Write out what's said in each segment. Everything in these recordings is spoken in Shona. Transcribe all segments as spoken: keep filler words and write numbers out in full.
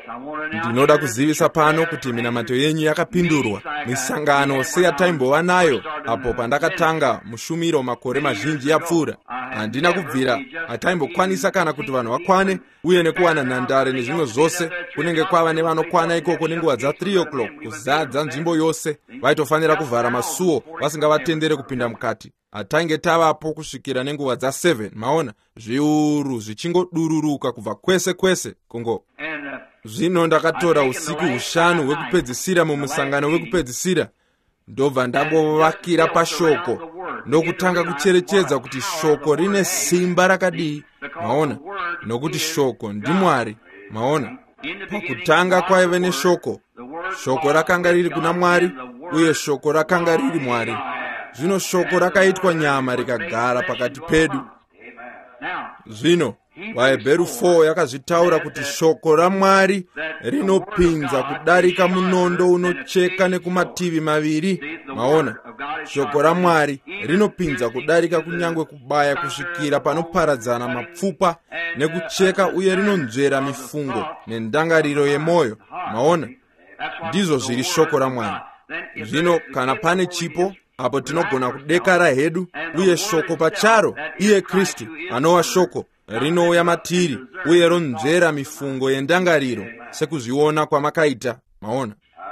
ndinoda kuzivisa pano kuti minamato yenyu yakapindurwa. Misangano seyataimbova nayo apo pandakatanga mushumiro makore mazhinji yapfuura. Handina kubvira ataimbokwanisa kana kuti vanhu vakwane, uye nekuwana nhandare nezvimwe zvose kunenge kwava nevanokwana ikoko nenguva dza three o'clock kuzadza nzvimbo yose. Vaitofanira kuvhara masuo vasingavatendere kupinda mukati. Atange tavapo kusvikira nenguva dza seven, maona zviuru zvichingodururuka kubva kwese kwese kungo. Zvino ndakatora usiku hushanu hwekupedzisira mumusangano wekupedzisira, ndobva ndambovakira pashoko ndokutanga kucherechedza kuti shoko rine simba rakadii, maona, nokuti shoko ndiMwari, maona. Pakutanga kwaive neshoko, shoko rakanga riri kuna Mwari, uye shoko rakanga riri Mwari. Zvino shoko rakaitwa nyama rikagara pakati pedu. Zvino vaHebheru four yakazvitaura kuti shoko raMwari rinopinza kudarika munondo unocheka nekumativi maviri, maona. Shoko raMwari rinopinza kudarika kunyangwe kubaya kusvikira panoparadzana mapfupa nekucheka, uye rinonzvera mifungo nendangariro yemoyo, maona. Ndizvo zviri shoko raMwari. Zvino kana pane chipo apo tinogona kudekara hedu, uye shoko pacharo, iye Kristu anova shoko, rinouya matiri uye ronzvera mifungo yendangariro sekuzviona kwamakaita, maona.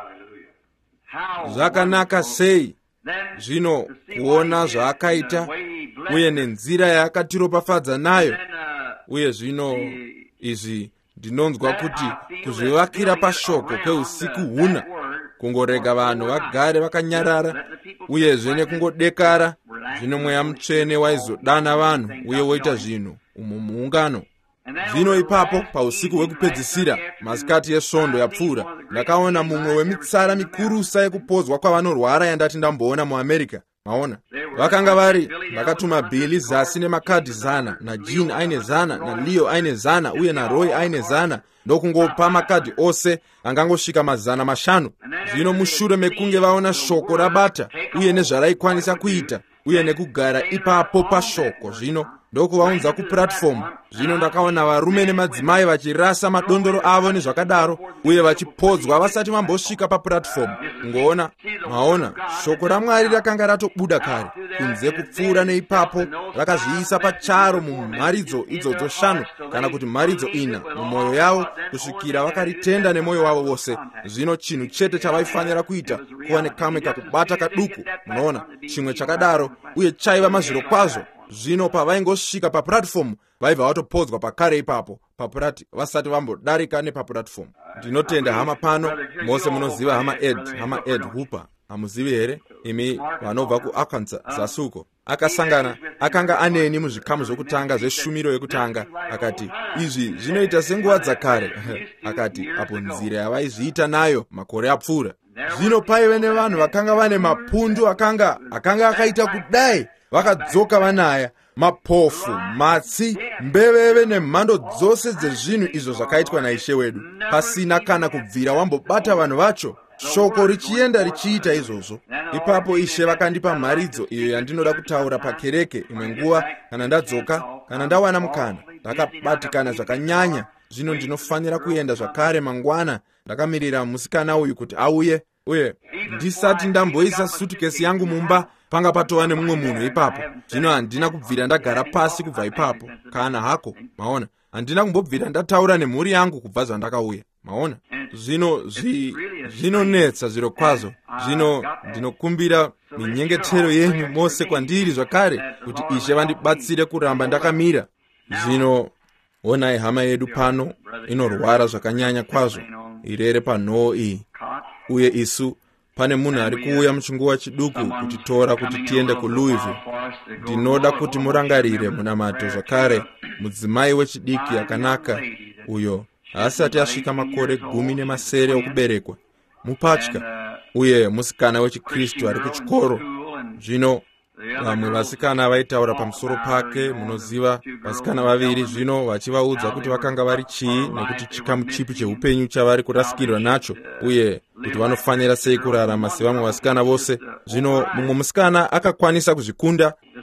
Zvakanaka sei zvino kuona zvaakaita uye nenzira yaakatiropafadza nayo. Uye zvino izvi ndinonzwa kuti kuzvivakira pashoko kweusiku huna, kungorega vanhu vagare vakanyarara, uyezve nekungodekara, zvino mweya mutsvene waizodana vanhu uye woita zvinhu umu muungano. Zvino ipapo pausiku hwekupedzisira, masikati esvondo yapfuura, ndakaona mumwe wemitsara mikurusa yekupodzwa kwavanorwara yandati ndamboona muAmerica, maona. Vakanga vari, ndakatuma Billy zasi nemakadhi zana, naJean aine zana, naLeo aine zana, uye naRoy aine zana, ndokungopa makadhi ose angangosvika mazana mashanu. Zvino mushure mekunge vaona shoko rabata uye nezvaraikwanisa kuita, uye nekugara ipapo pashoko, zvino ndokuvaunza kuplatform. Zvino ndakaona varume nemadzimai vachirasa madondoro avo nezvakadaro, uye vachipodzwa vasati vambosvika paplatform. Ngoona, maona, shoko raMwari rakanga ratobuda kare kunze kupfuura neipapo, rakazviisa pacharo mumharidzo idzodzo shanu kana kuti mharidzo ina mumwoyo yavo, kusvikira vakaritenda nemwoyo wavo wose. Zvino chinhu chete chavaifanira kuita kuva nekamwe kakubata kaduku, munoona, chimwe chakadaro, uye chaiva mazviro kwazvo. Zvino pavaingosvika paplatform vaibva vatopodzwa pakare ipapo papurati vasati vambodarika nepaplatform. Ndinotenda hama pano mose munoziva hama Ed, hama Ed Hooper. Hamuzivi here imi vanobva kuArkansas zasuko. Akasangana, akanga aneni muzvikamu zvokutanga zveshumiro yekutanga, akati izvi zvinoita senguva dzakare. Akati apo nzira yavaizviita nayo makore apfuura. Zvino paive nevanhu vakanga vane mapundu akanga akanga akaita kudai, vakadzoka vanaya, mapofu, matsi, mbeveve nemhando dzose dzezvinhu izvo zvakaitwa naIshe wedu, pasina kana kubvira wambobata vanhu vacho, shoko richienda richiita izvozvo. Ipapo Ishe vakandipa mharidzo iyo yandinoda kutaura pakereke imwe nguva kana ndadzoka, kana ndawana mukana. Ndakabatikana zvakanyanya, zvino ndinofanira kuenda zvakare mangwana. Ndakamirira musikana uyu kuti auye, uye ndisati ndamboisa sutukesi yangu mumba panga patova nemumwe munhu ipapo. Zvino handina kubvira ndagara pasi kubva ipapo kana hako, maona. Handina kumbobvira ndataura nemhuri yangu kubva zvandakauya, maona. Zvino zvi zvinonetsa zviro kwazvo. Zvino ndinokumbira minyengetero yenyu mose kwandiri zvakare kuti Ishe vandibatsire kuramba ndakamira. Zvino onai hama yedu pano inorwara zvakanyanya kwazvo, irere panhoo iyi, uye isu pane munhu ari kuuya muchinguva chiduku kutitora kuti tiende kuLouisville. Ndinoda kuti murangarire munamato zvakare mudzimai wechidiki akanaka uyo haasati asvika makore gumi nemasere okuberekwa, mupatya, uye musikana wechiKristu ari kuchikoro. Zvino vamwe vasikana vaitaura pamusoro pake, munoziva, vasikana vaviri zvino vachivaudza kuti vakanga vari chii nekuti chikamu chipi cheupenyu chavari kurasikirwa nacho, uye kuti vanofanira sei kurarama sevamwe vasikana vose. Zvino mumwe musikana akakwanisa kuzvikunda,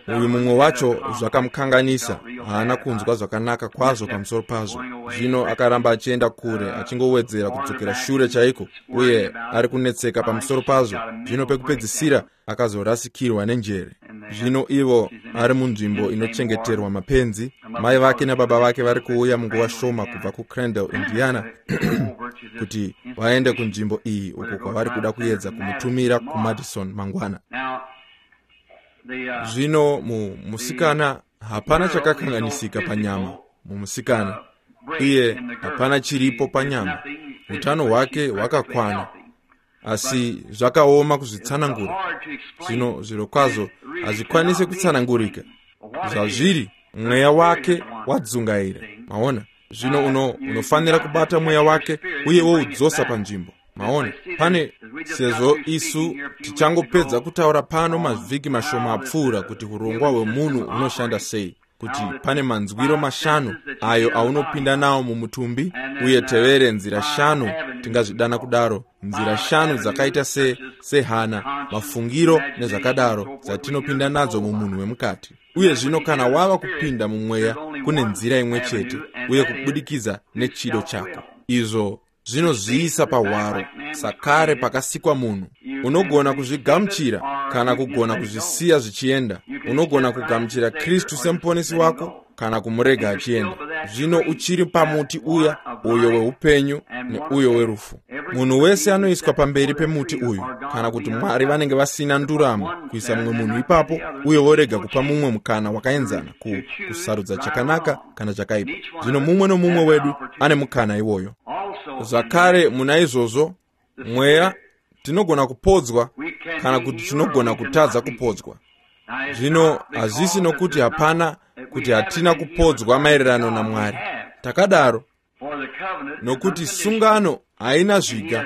uyu mumwe wacho zvakamukanganisa, haana kunzwa zvakanaka kwazvo pamusoro pazvo. Zvino akaramba achienda kure, achingowedzera kudzokera shure chaiko, uye ari kunetseka pamusoro pazvo. Zvino pekupedzisira akazorasikirwa nenjere. Zvino ivo ari munzvimbo inochengeterwa mapenzi. Mai vake nababa vake vari kuuya munguva shoma kubva kuCrandall, Indiana kuti vaende kunzvimbo iyi uko kwavari kuda kuedza kumutumira kuMadison mangwana. Zvino mu musikana hapana chakakanganisika panyama mumusikana, iye hapana chiripo panyama. Utano hwake hwakakwana, asi zvakaoma kuzvitsanangura. Zvino zviro kwazvo hazvikwanisi kutsanangurika. Zvazviri mweya wake wadzungaira, maona. Zvino uno unofanira kubata mweya wake uye woudzosa panzvimbo, maona. Pane sezvo isu tichangopedza kutaura pano mavhiki mashoma apfuura kuti urongwa hwemunhu unoshanda sei, kuti pane manzwiro mashanu ayo aunopinda nawo mumutumbi, uye tevere nzira shanu, tingazvidana kudaro, nzira shanu dzakaita se sehana, mafungiro nezvakadaro dzatinopinda nadzo mumunhu wemukati. Uye zvino kana wava kupinda mumweya, kune nzira imwe chete, uye kubudikidza nechido chako. Izvo zvinozviisa pahwaro, sakare pakasikwa munhu. Unogona kuzvigamuchira kana kugona kuzvisiya zvichienda. Unogona kugamuchira Kristu semuponesi wako kana kumurega achienda. Zvino uchiri pamuti uya, uyo weupenyu neuyo werufu. Munhu wese anoiswa pamberi pemuti uyu, kana kuti Mwari vanenge vasina ndurama kuisa mumwe munhu ipapo, uye vorega kupa mumwe mukana wakaenzana ku kusarudza chakanaka kana chakaipa. Zvino mumwe nomumwe wedu ane mukana iwoyo. Zvakare muna izvozvo, mweya tinogona kupodzwa kana kuti tinogona kutadza kupodzwa. Zvino hazvisi nokuti hapana kuti hatina kupodzwa maererano naMwari. Takadaro nokuti sungano haina zviga,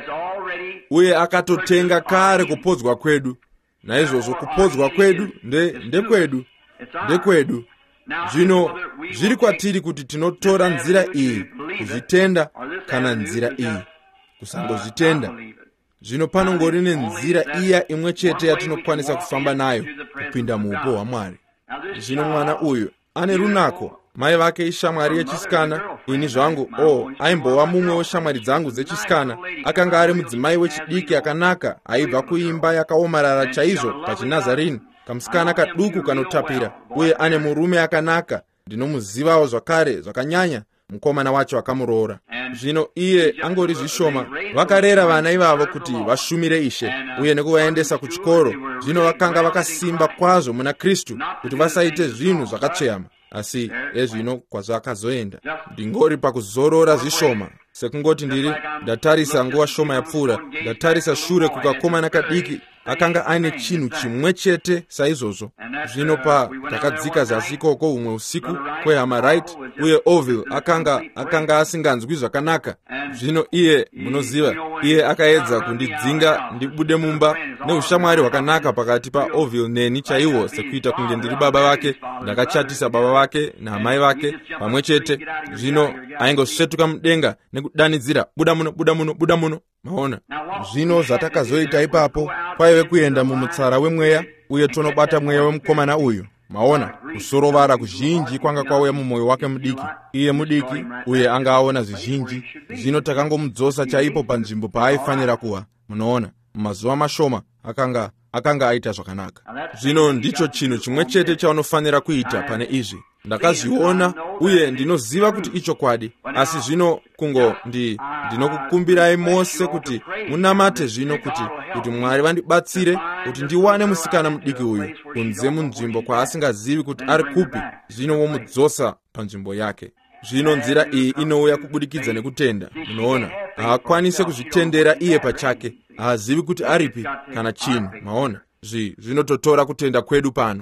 uye akatotenga kare kupodzwa kwedu. Naizvozvo kupodzwa kwedu nde ndekwedu, ndekwedu. Zvino zviri kwatiri kuti tinotora nzira iyi kuzvitenda kana nzira iyi kusangozvitenda. Zvino panongori nenzira iya imwe chete yatinokwanisa kufamba nayo kupinda muupo hwaMwari. Zvino mwana uyu ane runako. Mai vake ishamwari yechisikana, ini zvangu oh aimbova mumwe weshamwari dzangu dzechisikana. Akanga ari mudzimai wechidiki akanaka, aibva kuimba yakaomarara chaizvo pachiNazarini, kamusikana kaduku kanotapira, uye ane murume akanaka. Ndinomuzivawo zvakare zvakanyanya, mukomana wacho akamuroora. Zvino iye angori zvishoma, vakarera vana ivavo kuti vashumire Ishe uye nekuvaendesa kuchikoro. Zvino vakanga vakasimba kwazvo muna Kristu kuti vasaite zvinhu zvakatsveyama. Asi ezvino kwazvakazoenda ndingori pakuzorora zvishoma, sekungoti ndiri ndatarisa nguva shoma yapfuura, ndatarisa shure kukakomana kadiki akanga aine chinhu chimwe chete saizvozvo. Zvino pa takadzika zasi ikoko umwe usiku kwehama Wright, uye Orville akanga akanga asinganzwi zvakanaka. Zvino iye munoziva, iye akaedza kundidzinga ndibude mumba neushamwari hwakanaka pakati pa Orville neni chaiwo, sekuita kunge ndiri baba vake. Ndakachatisa baba vake naamai vake pamwe chete. Zvino aingosvetuka mudenga nekudanidzira, buda muno, buda muno, buda muno. Maona, zvino zvatakazoita ipapo kwaive kuenda mumutsara wemweya, uye tonobata mweya wemukomana uyu. Maona, kusorovara kuzhinji kwanga kwauya mumwoyo wake mudiki. Iye mudiki uye anga aona zvizhinji. Zvino takangomudzosa chaipo panzvimbo paaifanira kuva. Munoona, mumazuva mashoma akanga akanga aita zvakanaka. Zvino ndicho chinhu chimwe chete chaunofanira kuita pane izvi. Ndakazviona uye ndinoziva kuti icho kwadi. Asi zvino kungo ndi ndinokukumbirai mose kuti munamate zvino kuti kuti Mwari vandibatsire kuti ndiwane musikana mudiki uyu kunze munzvimbo kwaasingazivi kuti ari kupi. Zvino womudzosa panzvimbo yake. Zvino nzira iyi inouya kubudikidza nekutenda. Munoona, haakwanise kuzvitendera iye pachake, haazivi kuti aripi kana chinhu. Maona, zvi zvinototora kutenda kwedu pano.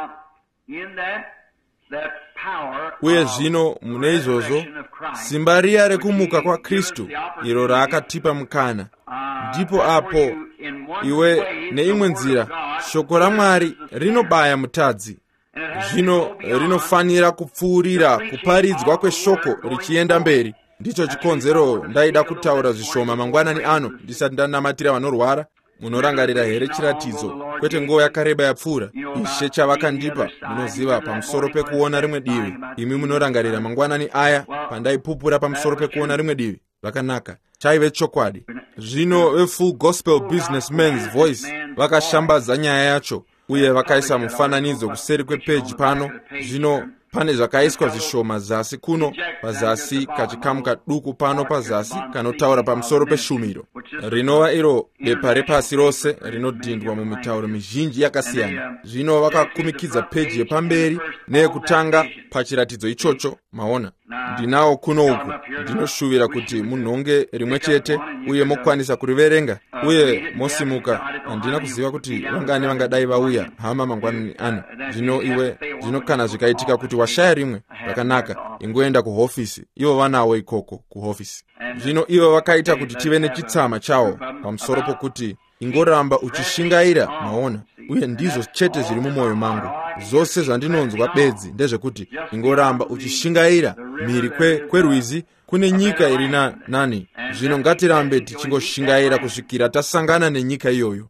Uye zvino mune izvozvo simba riya rekumuka kwa Kristu iro raakatipa mukana, ndipo apo iwe neimwe nzira shoko raMwari rinobaya mutadzi. Zvino rinofanira kupfuurira kuparidzwa kweshoko richienda mberi. Ndicho chikonzero ndaida kutaura zvishoma mangwanani ano ndisati ndanamatira vanorwara. munorangarira here chiratidzo kwete nguva yakareba yapfuura Ishe chavakandipa munoziva pamusoro pekuona rimwe divi. Imi munorangarira mangwanani aya pandaipupura pamusoro pekuona rimwe divi. Vakanaka, chaive chokwadi. Zvino veFull Gospel Businessman's Voice vakashambadza nyaya yacho uye vakaisa mufananidzo kuseri kwepeji pano. Zvino pane zvakaiswa zvishoma zasi kuno pazasi, kachikamu kaduku pano pazasi kanotaura pamusoro peshumiro, rinova iro bepa repasi rose rinodhindwa mumitauro mizhinji yakasiyana. Zvino vakakumikidza peji yepamberi neyekutanga pachiratidzo ichocho. Maona ndinawo kuno uku, ndinoshuvira kuti munhonge rimwe chete uye mokwanisa kuriverenga uye mosimuka. Handina kuziva kuti vangani vangadai vauya hama mangwanani ano. Zvino iwe, zvino kana zvikaitika kuti washaya rimwe, vakanaka, ingoenda kuhofisi. Ivo vanawo ikoko kuhofisi. Zvino ivo vakaita kuti tive nechitsama chawo pamusoro pokuti ingoramba uchishingaira. Maona, uye ndizvo chete zviri mumwoyo mangu. Zvose zvandinonzwa bedzi ndezvekuti ingoramba uchishingaira mhiri kwe kwerwizi kune nyika iri na nani. Zvino ngatirambe tichingoshingaira kusvikira tasangana nenyika iyoyo.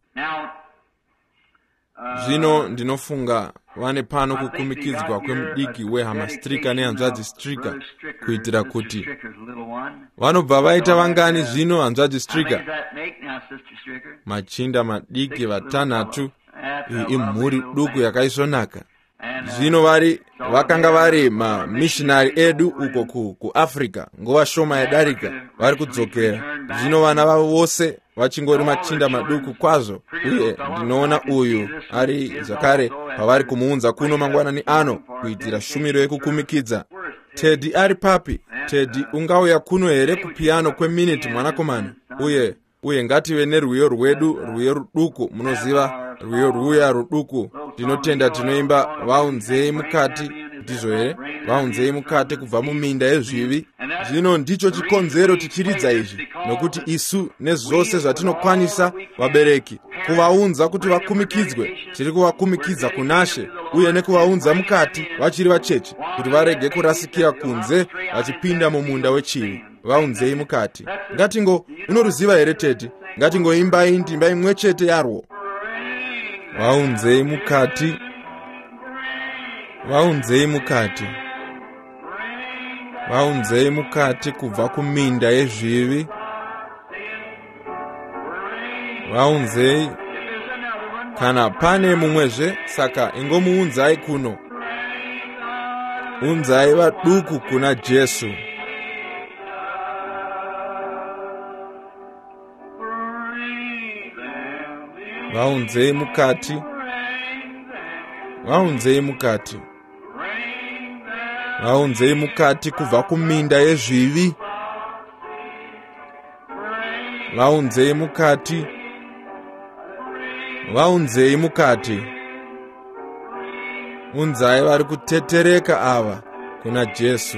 Zvino ndinofunga vane pano kukumikidzwa kwemudiki weHama Stricker nehanzvadzi Stricker kuitira kuti vanobva vaita vangani. Zvino hanzvadzi Stricker machinda madiki vatanhatu, imhuri duku yakaisvonaka. Zvino vari vakanga vari mamissionary edu uko ku kuAfrica nguva shoma yadarika, vari kudzokera. Zvino vana vavo vose vachingori machinda maduku kwazvo, uye ndinoona uyu ari zvakare pavari kumuunza kuno mangwanani ano kuitira shumiro yekukumikidza. Teddy ari papi? Teddy, ungauya kuno here kupiano kweminiti mwanakomana? Uye uye ngative nerwiyo rwedu, rwiyo ruduku. Munoziva rwiyo rwuya ruduku ndinotenda tinoimba vaunzei mukati, ndizvo here? Vaunzei mukati kubva muminda yezvivi. Zvino ndicho chikonzero tichiridza izvi, nokuti isu nezvose zvatinokwanisa vabereki kuvaunza kuti vakumikidzwe, tiri kuvakumikidza kunashe, uye nekuvaunza mukati vachiri vacheche kuti varege kurasikira kunze vachipinda mumunda wechivi. Vaunzei mukati. Ngatingo, unoruziva here Teddy? Ngatingoimbai ndimba imwe chete yarwo. Vaunzei mukati, vaunzei mukati, vaunzei mukati kubva kuminda yezvivi. Vaunzei. Kana pane mumwezve, saka ingomuunzai kuno. Unzai vaduku kuna Jesu. Vaunzei mukati, vaunzei mukati, vaunzei mukati kubva kuminda yezvivi. Vaunzei mukati, vaunzei mukati. Unzai vari kutetereka ava kuna Jesu.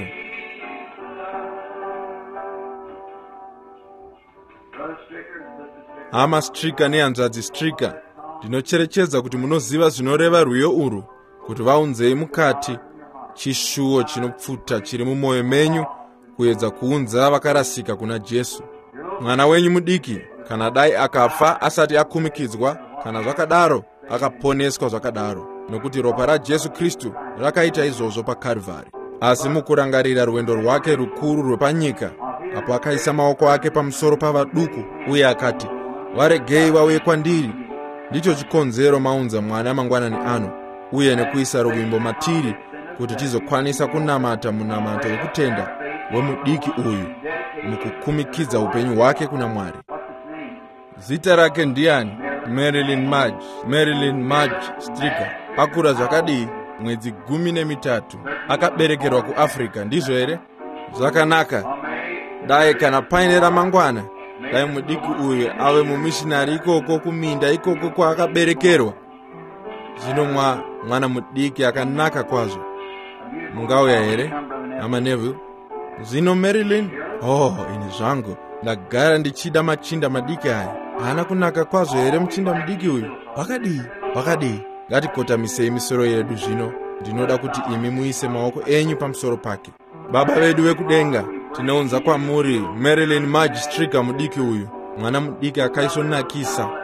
Hama Stricker nehanzvadzi Stricker, ndinocherechedza kuti munoziva zvinoreva rwiyo urwu, kuti vaunzei mukati, chishuwo chinopfuta chiri mumwoyo menyu kuedza kuunza vakarasika kuna Jesu. Mwana wenyu mudiki kana dai akafa asati akumikidzwa, kana zvakadaro akaponeswa zvakadaro, nokuti ropa raJesu Kristu rakaita izvozvo paKarvari. Asi mukurangarira rwendo rwake rukuru rwepanyika, apo akaisa maoko ake pamusoro pavaduku uye akati, varegei vauye kwandiri. Ndicho chikonzero maunza mwana mangwanani ano, uye nekuisa ruvimbo matiri kuti tizokwanisa kunamata munamato wekutenda wemudiki uyu mukukumikidza upenyu hwake kuna Mwari. Zita rake ndiani? Marilyn Marge. Marilyn Marge Stricker. Akura zvakadii? Mwedzi gumi nemitatu. Akaberekerwa kuAfrica, ndizvo here? Zvakanaka. Dai kana paine ramangwana, dai mudiki uyu ave mumissionary ikoko kuminda ikoko kwaakaberekerwa. Zvino mwa mwana mudiki akanaka kwazvo. Mungauya here, Hama Neville? Zvino Marilyn? Oh, ini zvangu ndagara ndichida machinda madiki aya. Hana kunaka kwazvo here muchinda mudiki uyu? Wakadii? Wakadii? Ngatikotamisei misoro yedu zvino. Ndinoda kuti imi muise maoko enyu pamusoro pake. Baba vedu vekudenga, tinounza kwamuri Marilyn Marge Stricker mudiki uyu, mwana mudiki akaisvonakisa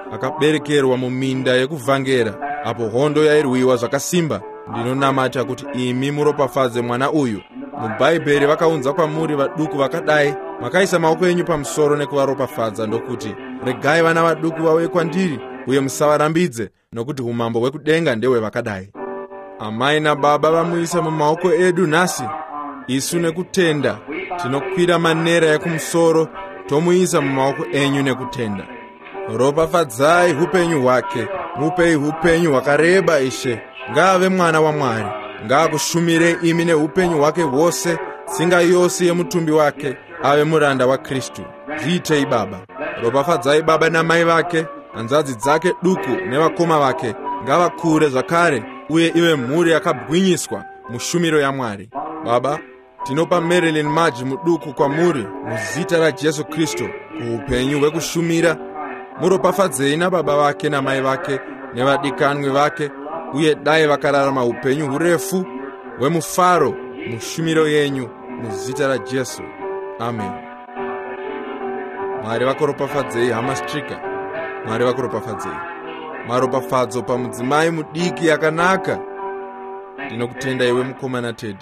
akaberekerwa mu minda yekuvhangera, apo hondo yairwiwa zvakasimba. Ndinonamata kuti imi muropafadze mwana uyu. MuBhaibheri vakaunza kwamuri vaduku vakadai, makaisa maoko enyu pamusoro nekuvaropafadza, ndokuti regai vana vaduku vauye kwandiri uye musavarambidze, nokuti umambo hwekudenga ndewe vakadai. Amai nababa vamuisa mumaoko edu nhasi. Isu nekutenda tinokwira manera ekumusoro, tomuisa mumaoko enyu nekutenda. Ropafadzai upenyu hwake, mupei upenyu hwakareba Ishe. Ngave mwana wa Mwari, ngaakushumire imi neupenyu hwake hwose, tsinga yose yemutumbi wake, ave muranda wa Kristu. Zviitei Baba. Ropafadzai baba namai vake, hanzvadzi dzake duku nevakoma vake, ngavakure zvakare uye ive mhuri yakagwinyiswa mushumiro yaMwari. Baba, tinopa Marilyn Maji muduku kwamuri muzita raJesu Kristu kuupenyu hwekushumira. Muropafadzei nababa vake namai vake nevadikanwi vake, uye dai vakararama upenyu hurefu hwemufaro mushumiro yenyu muzita raJesu. Amen. Mwari vakuropafadzei hama Strika. Mwari vakuropafadzei. Maropafadzo pamudzimai mudiki yakanaka. Ndinokutenda iwe mukomana Teddy.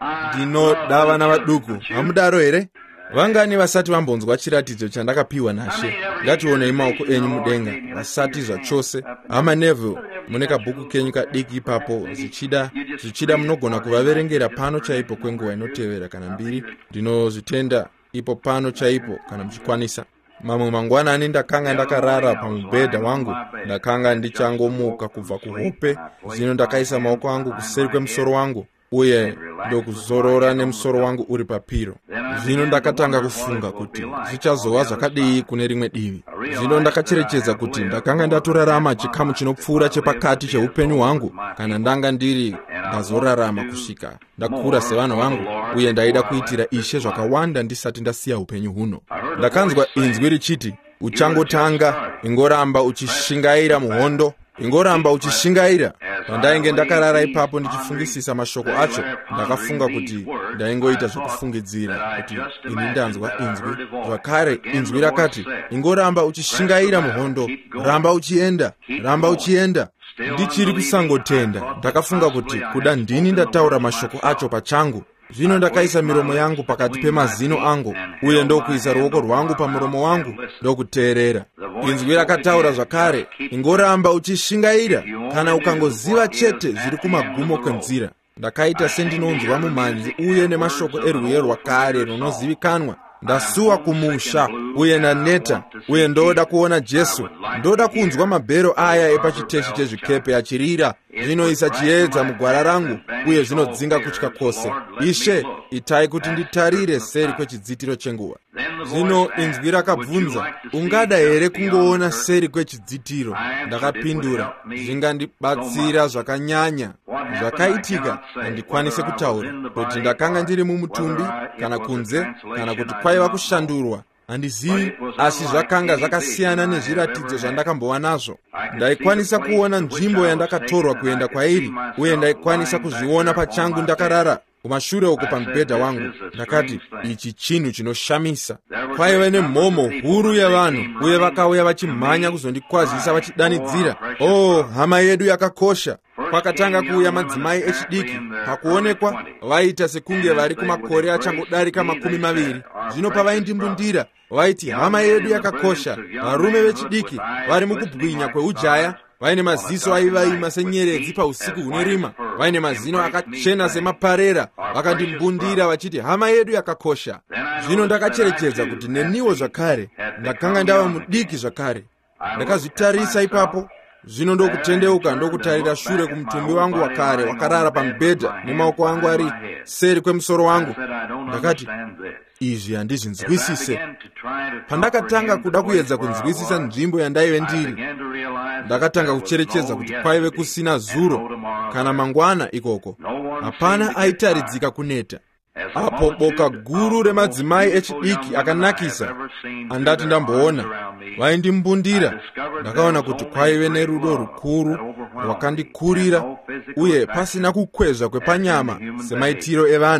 Ndinoda vana vaduku. Hamudaro here? Vangani vasati vambonzwa chiratidzo chandakapiwa naShe? Ngationei maoko enyu mudenga vasati zvachose. Hama Neville, mune kabhuku kenyu kadiki ipapo, zvichida zvichida munogona kuvaverengera pano chaipo kwenguva inotevera kana mbiri. Ndinozvitenda ipo pano chaipo kana muchikwanisa. Mamwe mangwanani ndakanga ndakarara pamubhedha wangu, ndakanga ndichangomuka kubva kuhope. Zvino ndakaisa maoko angu kuseri kwemusoro wangu, uye ndokuzorora nemusoro wangu uri papiro. Zvino ndakatanga kufunga kuti zvichazova zvakadii kune rimwe divi. Zvino ndakacherechedza kuti ndakanga ndatorarama chikamu chinopfuura chepakati cheupenyu hwangu, kana ndanga ndiri ndazorarama kusvika ndakura sevanhu vangu, uye ndaida kuitira Ishe zvakawanda ndisati ndasiya upenyu huno. Ndakanzwa inzwi richiti, uchangotanga, ingoramba uchishingaira muhondo, ingoramba uchishingaira. Pandainge ndakarara ipapo ndichifungisisa mashoko acho, ndakafunga kuti ndaingoita zvokufungidzira kuti ini ndanzwa inzwi. Zvakare inzwi rakati, ingoramba uchishingaira muhondo, ramba uchienda, ramba uchienda. Ndichiri kusangotenda, ndakafunga kuti kuda ndini ndataura mashoko acho pachangu. Zvino ndakaisa miromo yangu pakati pemazino angu, uye ndokuisa ruoko rwangu pamuromo wangu ndokuteerera. Inzwi rakataura zvakare, ingoramba uchishingaira kana ukangoziva chete zviri kumagumo kwenzira. Ndakaita sendinonzwa mumanzi uye nemashoko erwiyo rwakare runozivikanwa. Ndasuwa kumusha uye naneta, uye ndoda kuona Jesu. Ndoda kunzwa mabhero aya epachiteshi chezvikepe achirira, zvinoisa chiedza mugwara rangu uye zvinodzinga kutya kwose. Ishe, itai kuti nditarire seri kwechidzitiro chenguva. Zvino inzwi rakabvunza, ungada here kungoona seri kwechidzitiro? Ndakapindura, zvingandibatsira zvakanyanya. Zvakaitika handikwanise kutaura, kuti ndakanga ndiri mumutumbi kana kunze, kana kuti kwaiva kushandurwa, handizivi, asi zvakanga zvakasiyana nezviratidzo zvandakambova nazvo. Ndaikwanisa kuona nzvimbo yandakatorwa kuenda kwairi, uye ndaikwanisa kuzviona pachangu ndakarara kumashure uko pamubhedha wangu. Ndakati, ichi chinhu chinoshamisa. Kwaiva nemhomo huru yavanhu, uye vakauya vachimhanya kuzondikwazisa vachidanidzira, "Oh, hama yedu yakakosha." Kwakatanga kuuya madzimai echidiki. Pakuonekwa vaita sekunge vari kumakore achangodarika makumi maviri. Zvino pavaindimbundira vaiti, "Hama yedu yakakosha." Varume vechidiki vari mukubwinya kweujaya, vaine maziso aivaima senyeredzi pausiku hunorima, vaine mazino akachena semaparera, vakandimbundira vachiti, "Hama yedu yakakosha." Zvino ndakacherechedza kuti neniwo zvakare ndakanga ndava mudiki zvakare. Ndakazvitarisa ipapo. Zvino ndokutendeuka ndokutarira shure kumutumbi wangu wakare wakarara pamubhedha nemaoko angu ari seri kwemusoro wangu. Ndakati, izvi handizvinzwisise. Pandakatanga kuda kuedza kunzwisisa nzvimbo yandaive ndiri, ndakatanga kucherechedza kuti kwaive kusina zuro kana mangwana ikoko. Hapana aitaridzika kuneta. Apo boka guru remadzimai echidiki akanakisa andati ndamboona vaindimbundira, ndakaona kuti kwaive nerudo rukuru rwakandikurira, uye pasina kukwezva kwepanyama semaitiro evanhu.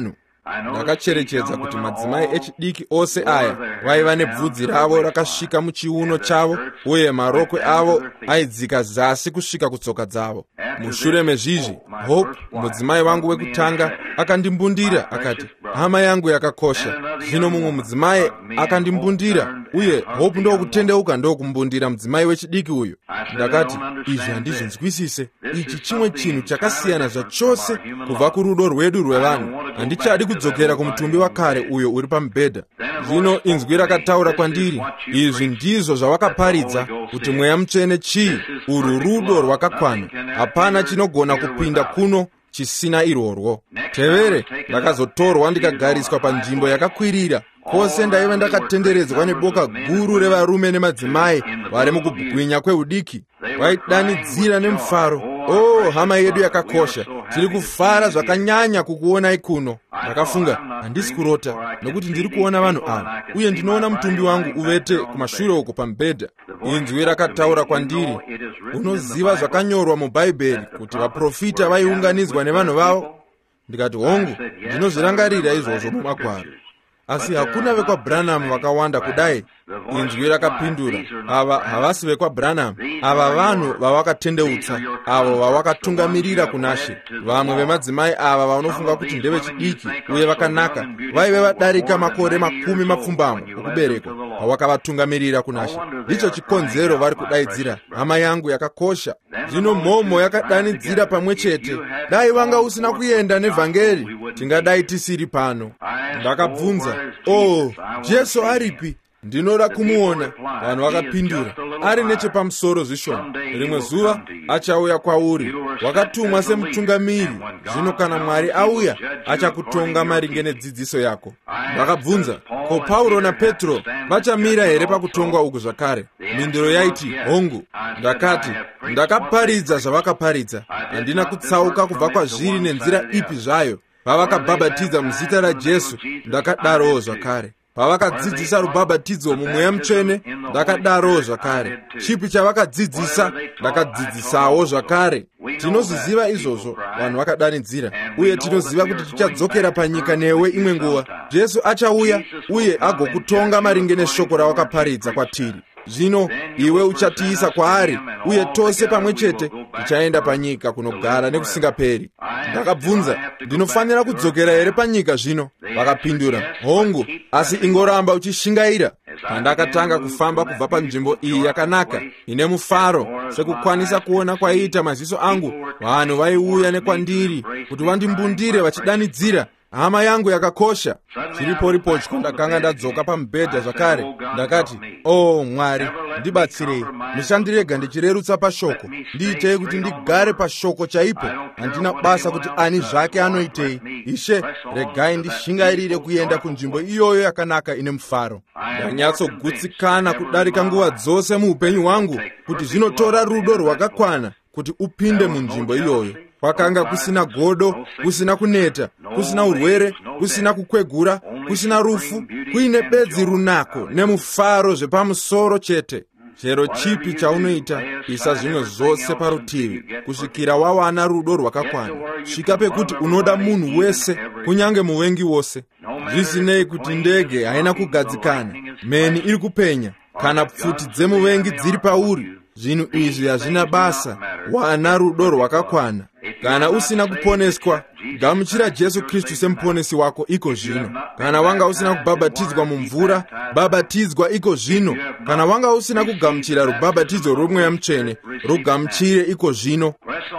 ndakacherechedza kuti madzimai echidiki ose aya vaiva nebvudzi ravo rakasvika muchiuno chavo uye marokwe avo aidzika zasi kusvika kutsoka dzavo. Mushure mezvizvi Hope, mudzimai wangu wekutanga, akandimbundira akati, hama yangu yakakosha. Zvino mumwe mudzimai akandimbundira uye Hope ndokutendeuka ndokumbundira mudzimai wechidiki uyu. Ndakati, izvi handizvinzwisise. Ichi chimwe chinhu chakasiyana zvachose kubva kurudo rwedu rwevanhu. Handichadi kudzokera kumutumbi wakare uyo uri pamubhedha. Zvino inzwi rakataura kwandiri, izvi ndizvo zvawakaparidza kuti Mweya Mutsvene chii, urwu rudo rwakakwana. Hapana chinogona kupinda kuno chisina irworwo. Tevere ndakazotorwa ndikagariswa panzvimbo yakakwirira. Kwose ndaiva ndakatenderedzwa neboka guru revarume nemadzimai vari mukubwinya kweudiki. Vaidanidzira nemufaro, "Oh, hama yedu yakakosha, tiri kufara zvakanyanya kukuonai kuno." Ndakafunga, handisi kurota, nokuti ndiri kuona vanhu ava uye ndinoona mutumbi wangu uvete kumashure uko pamubhedha. Inzwi rakataura kwandiri, "Unoziva zvakanyorwa mubhaibheri kuti vaprofita vaiunganidzwa nevanhu vavo?" Ndikati, "Hongu, ndinozvirangarira izvozvo mumagwaro." Asi hakuna vekwaBranham vakawanda kudai. Inzwi rakapindura, "Ava havasi vekwaBranham, ava vanhu vawakatendeutsa, avo vawakatungamirira kunashe." Vamwe vemadzimai ava vanofunga kuti ndevechidiki uye vakanaka vaive vadarika makore makumi mapfumbamwe okuberekwa pawakavatungamirira kunashe. Ndicho chikonzero vari kudaidzira, "Hama yangu yakakosha." Zvino mhomho yakadanidzira pamwe chete, "Dai wanga usina kuenda nevhangeri, tingadai tisiri pano." Ndakabvunza, "Oh, Jesu aripi? Ndinoda kumuona." Vanhu vakapindura, "Ari nechepamusoro zvishoma. Rimwe zuva achauya kwauri. Wakatumwa semutungamiri. Zvino kana Mwari auya, achakutonga maringe nedzidziso yako." Ndakabvunza, "Ko Pauro naPetro vachamira here pakutongwa uku zvakare?" Mhinduro yaiti, "Hongu." Ndakati, "Ndakaparidza zvavakaparidza. Handina kutsauka kubva kwazviri nenzira ipi zvayo. Vavakabhabhatidza muzita raJesu, ndakadarowo zvakare. Pavakadzidzisa rubhabhatidzo muMweya Mutsvene, ndakadarowo zvakare. Chipi chavakadzidzisa, ndakadzidzisawo zvakare." Tinozviziva izvozvo, vanhu vakadanidzira, uye tinoziva kuti tichadzokera panyika newe imwe nguva. Jesu achauya uye agokutonga maringe neshoko rawakaparidza kwatiri. Zvino iwe uchatiisa kwaari, uye tose pamwe chete tichaenda panyika kunogara nekusingaperi. Ndakabvunza, "Ndinofanira kudzokera here panyika zvino?" Vakapindura, "Hongu, asi ingoramba uchishingaira." Pandakatanga kufamba kubva panzvimbo iyi yakanaka ine mufaro, sekukwanisa kuona kwaiita maziso angu, vanhu vaiuya nekwandiri kuti vandimbundire vachidanidzira, "Hama yangu yakakosha." Chiripo ripotyo ndakanga ndadzoka pamubhedha zvakare. Ndakati, "Oh Mwari, ndibatsirei. Mushandirega ndichirerutsa pashoko. Ndiitei kuti ndigare pashoko chaipo. Handina basa kuti ani zvake anoitei. Ishe, regai ndishingairire kuenda kunzvimbo iyoyo yakanaka ine mufaro." Ndanyatsogutsikana kudarika nguva dzose muupenyu hwangu kuti zvinotora rudo rwakakwana kuti upinde munzvimbo iyoyo. Kwakanga kusina godo, kusina kuneta, kusina urwere, kusina kukwegura, kusina rufu, kuine bedzi runako nemufaro zvepamusoro chete. Chero chipi chaunoita, isa zvimwe zvose parutivi, kusvikira wawana rudo rwakakwana. Svika pekuti unoda munhu wese, kunyange muvengi wose. Zvisinei kuti ndege haina kugadzikana, mheni iri kupenya, kana pfuti dzemuvengi dziri pauri. Zvinhu izvi hazvina basa, wana rudo rwakakwana. Kana usina kuponeswa, gamuchira Jesu Kristu semuponesi wako iko zvino. Kana wanga usina kubhabhatidzwa mumvura, bhabhatidzwa iko zvino. Kana wanga usina kugamuchira rubhabhatidzo rwomweya mutsvene, rugamuchire iko zvino.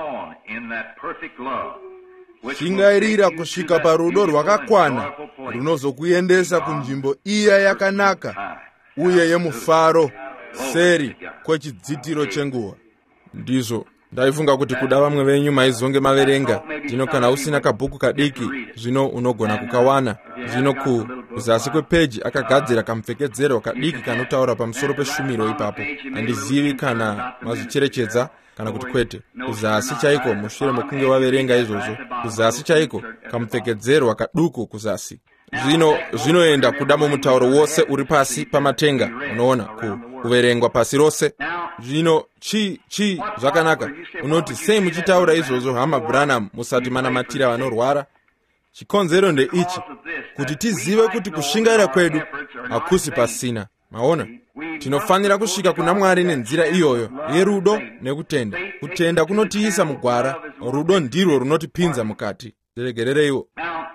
Shingairira kusvika parudo rwakakwana runozokuendesa kunzvimbo iya yakanaka uye yemufaro, seri kwechidzitiro chenguva. Ndizvo ndaifunga kuti kuda vamwe venyu maizonge maverenga. Zvino kana usina kabhuku kadiki, zvino unogona kukawana. Zvino ku kuzasi kwepeji akagadzira kamupfekedzero kadiki kanotaura pamusoro peshumiro ipapo. Handizivi kana mazvicherechedza kana kuti kwete. Kuzasi chaiko, mushure mokunge waverenga izvozvo, kuzasi chaiko kamupfekedzero kaduku kuzasi. Zvino zvinoenda kuda mumutauro wose uri pasi pamatenga, unoona ku kuverengwa pasi rose. Zvino chi chi zvakanaka. Unoti sei muchitaura izvozvo, hama Branham, musati manamatira vanorwara? chikonzero ndeichi, kuti tizive kuti kushingaira kwedu hakusi pasina. Maona, tinofanira kusvika kuna Mwari nenzira iyoyo yerudo nekutenda. Kutenda kunotiisa mugwara, rudo ndirwo runotipinza mukati. Tiregerereiwo.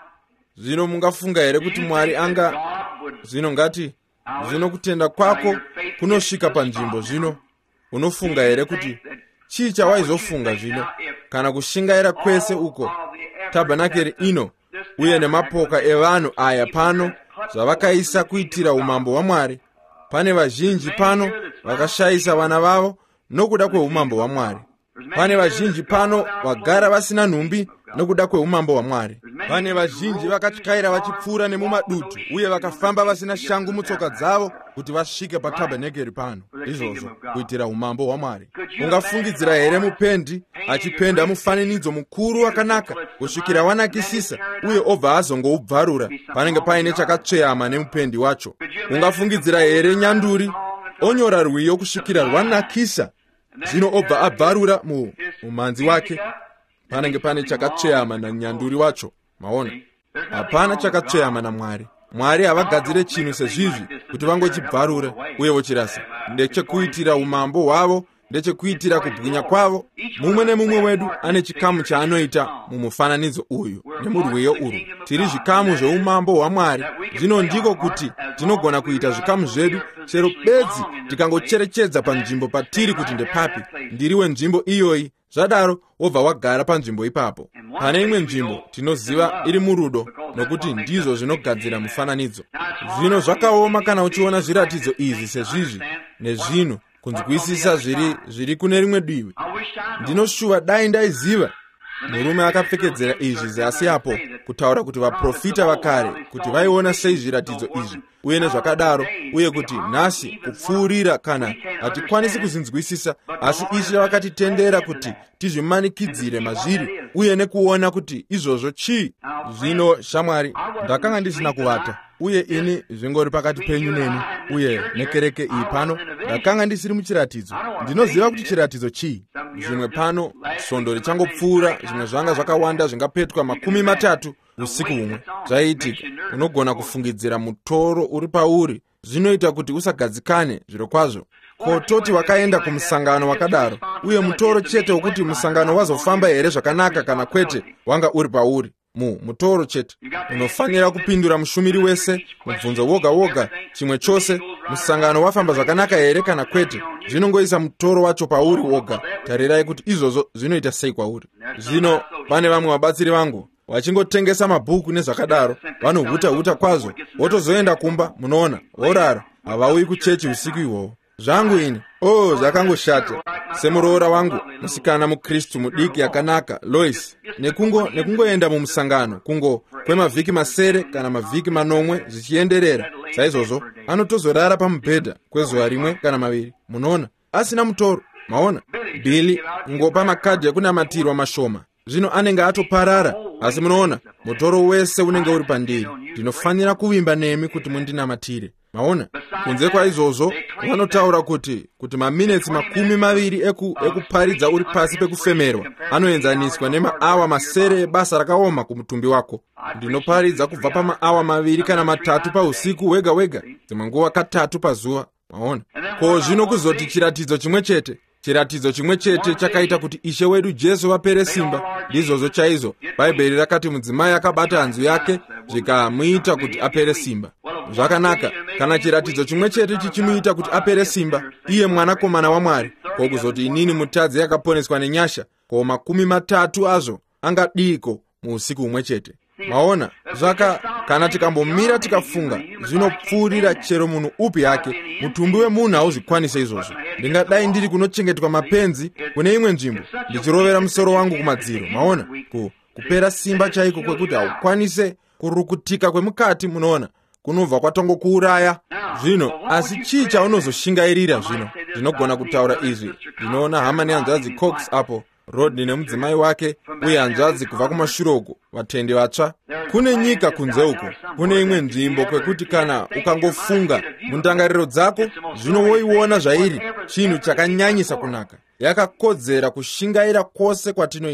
Zvino mungafunga here kuti Mwari anga zvino ngati zvino kutenda kwako kunosvika panzvimbo zvino, unofunga here kuti chii chawaizofunga zvino kana kushingaira kwese uko tabhanakeri ino uye nemapoka evanhu aya pano zvavakaisa kuitira umambo hwaMwari? Pane vazhinji pano vakashayisa vana vavo nokuda kweumambo hwaMwari. Pane vazhinji pano vagara vasina nhumbi nokuda kweumambo hwaMwari. Pane vazhinji vakatyaira vachipfuura nemumadutu uye vakafamba vasina shangu mutsoka dzavo kuti vasvike patabhenekeri pano, izvozvo kuitira umambo hwaMwari. Ungafungidzira here mupendi achipenda mufananidzo mukuru wakanaka kusvikira wanakisisa uye obva azongoubvarura panenge paine chakatsveyama nemupendi wacho? Ungafungidzira here nyanduri onyora rwiyo kusvikira rwanakisa, zvino obva abvarura mu mumanzi wake panenge pane chakatsveyama nanyanduri wacho? Maona, hapana chakatsveyama naMwari. Mwari havagadzire chinhu sezvizvi kuti vangochibvarura uye vochirasa. Ndechekuitira umambo hwavo, ndechekuitira kubwinya kwavo. Mumwe nemumwe wedu ane chikamu chaanoita mumufananidzo uyu nemurwiyo urwu. Tiri zvikamu zveumambo hwaMwari. Zvino ndiko kuti tinogona kuita zvikamu zvedu chero bedzi tikangocherechedza panzvimbo patiri kuti ndepapi, ndiriwe nzvimbo iyoyi. Zvadaro wobva wagara panzvimbo ipapo. Pane imwe nzvimbo tinoziva iri murudo, nokuti ndizvo zvinogadzira mufananidzo. Zvino zvakaoma kana uchiona zviratidzo izvi sezvizvi nezvino kunzwisisa zviri zviri kune rimwe divi. Ndinoshuva dai ndaiziva. Murume akapfekedzera izvi zasi apo kutaura kuti vaprofita vakare kuti vaiona sei zviratidzo izvi uye nezvakadaro, uye kuti nhasi kupfuurira kana hatikwanisi kuzinzwisisa, asi Ishe vakatitendera kuti tizvimanikidzire mazviri uye nekuona kuti izvozvo chii. Zvino shamwari, ndakanga ndisina kuvata uye ini zvingori pakati penyu neni uye nekereke iyi pano, ndakanga ndisiri muchiratidzo. Ndinoziva kuti chiratidzo chii. Zvimwe pano svondo richangopfuura, zvimwe zvanga zvakawanda zvingapetwa makumi matatu usiku umwe. Zvaiitika, unogona kufungidzira mutoro uri pauri, zvinoita kuti usagadzikane zviro kwazvo. Ko toti wakaenda kumusangano wakadaro, uye mutoro chete wokuti musangano wazofamba here zvakanaka kana kwete wanga uri pauri. Mu mutoro chete unofanira kupindura mushumiri wese mubvunzo woga woga chimwe chose, musangano wafamba zvakanaka here kana kwete. Zvinongoisa mutoro wacho pauri woga. Tarirai kuti izvozvo zvinoita sei kwauri. Zvino pane vamwe vabatsiri vangu vachingotengesa mabhuku nezvakadaro, vanohuta huta kwazvo, wotozoenda kumba, munoona vorara, havauyi kuchechi usiku ihwohwo. Zvangu ini, oh, zvakangoshata. Semuroora wangu musikana muKristu mudiki yakanaka Lois, nekungo nekungoenda mumusangano kungo kwemavhiki masere kana mavhiki manomwe zvichienderera, saizvozvo anotozorara pamubhedha kwezuva rimwe kana maviri, munoona, asina mutoro. Maona, Billy kungopa makadhi ekunamatirwa mashoma, zvino anenge atoparara, asi munoona mutoro wese unenge uri pandiri. Ndinofanira kuvimba nemi kuti mundinamatire. Maona, kunze kwaizvozvo vanotaura kuti kuti maminitsi makumi maviri eku ekuparidza uri pasi pekufemerwa anoenzaniswa nemaawa masere ebasa rakaoma kumutumbi wako. Ndinoparidza kubva pamaawa maviri kana matatu pausiku wega wega, dzimwe nguva katatu pazuva. Maona, ko zvino kuzoti chiratidzo chimwe chete chiratidzo chimwe chete chakaita kuti Ishe wedu Jesu vapere simba, ndizvozvo chaizvo Bhaibheri rakati mudzimai akabata hanzu yake zvikamuita kuti apere simba. Zvakanaka, kana chiratidzo chimwe chete chichimuita kuti apere simba, iye mwanakomana waMwari, ko kuzoti inini mutadzi akaponeswa nenyasha, ko makumi matatu azvo angadiko muusiku umwe chete. Maona, zvaka kana tikambomira tikafunga zvinopfuurira chero munhu upi yake, mutumbi wemunhu hauzvikwanise izvozvo. Ndingadai ndiri kunochengetwa mapenzi kune imwe nzvimbo ndichirovera musoro wangu kumadziro. Maona, ku kupera simba chaiko kwekuti haukwanise kurukutika kwemukati, munoona, kunobva kwatongokuuraya. Zvino asi chii chaunozoshingairira zvino? Ndinogona kutaura izvi. Ndinoona hama nehanzvadzi Cox apo, Rodney nemudzimai wake, uye hanzvadzi kubva kumashure uko, vatendi vatsva. Kune nyika kunze uko, kune imwe nzvimbo kwekuti kana ukangofunga mundangariro dzako, zvino woiona zvairi chinhu chakanyanyisa kunaka. Yakakodzera kushingaira kwose kwatinoita.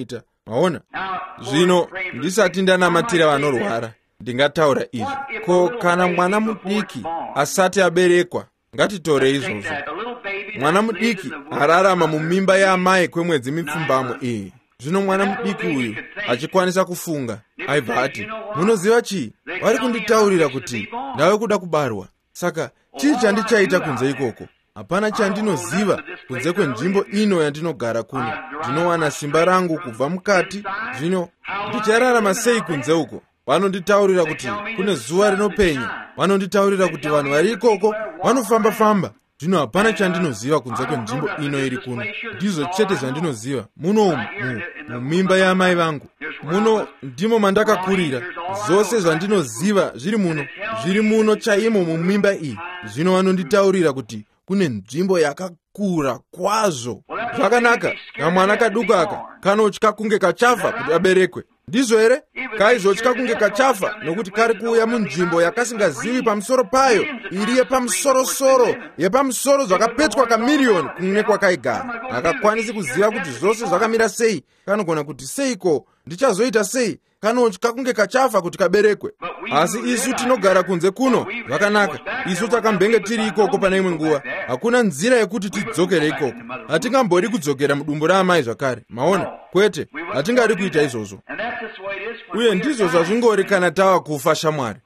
maona. Zvino ndisati ndanamatira vanorwara ndingataura izvi. Ko kana mwana mudiki asati aberekwa, ngatitore izvozvo. Mwana mudiki ararama mumimba yaamai kwemwedzi mipfumbamwe iyi. Zvino mwana mudiki uyu achikwanisa kufunga, aibva ati, munoziva chii? Vari kunditaurira kuti ndave kuda kubarwa. Saka chii chandichaita kunze ikoko? Hapana chandinoziva kunze kwenzvimbo ino yandinogara kuno. Ndinowana simba rangu kubva mukati. Zvino ndichararama sei kunze uko? Vanonditaurira kuti kune zuva rinopenya. Vanonditaurira kuti vanhu vari ikoko vanofamba famba. Zvino hapana chandinoziva kunze kwenzvimbo ino iri kuno. Ndizvo chete zvandinoziva. Muno mumimba yaamai vangu. Muno ndimo mandakakurira. Zvose zvandinoziva zviri muno. Zviri muno chaimo mumimba iyi. Zvino vanonditaurira kuti kune nzvimbo yakakura kwazvo. Zvakanaka, kamwana kaduka aka kanotya kunge kachafa kuti aberekwe. Ndizvo here? Kaizotya kunge kachafa nokuti kari kuuya munzvimbo yakasingazivi pamusoro payo, iri yepamusorosoro, yepamusoro zvakapetwa kamiliyoni kune kwakaigara. Hakakwanisi kuziva kuti zvose zvakamira sei. Kanogona kuti seiko, ndichazoita sei? Kanotya kunge kachafa kuti kaberekwe. Asi isu tinogara kunze kuno, zvakanaka. Isu takambenge tiri ikoko pane imwe nguva. Hakuna nzira yekuti tidzokere ikoko. Hatingambori kudzokera mudumbu raamai zvakare. Maona? Kwete, hatingari kuita izvozvo. Uye ndizvo zvazvingori kana tava kufa shamwari.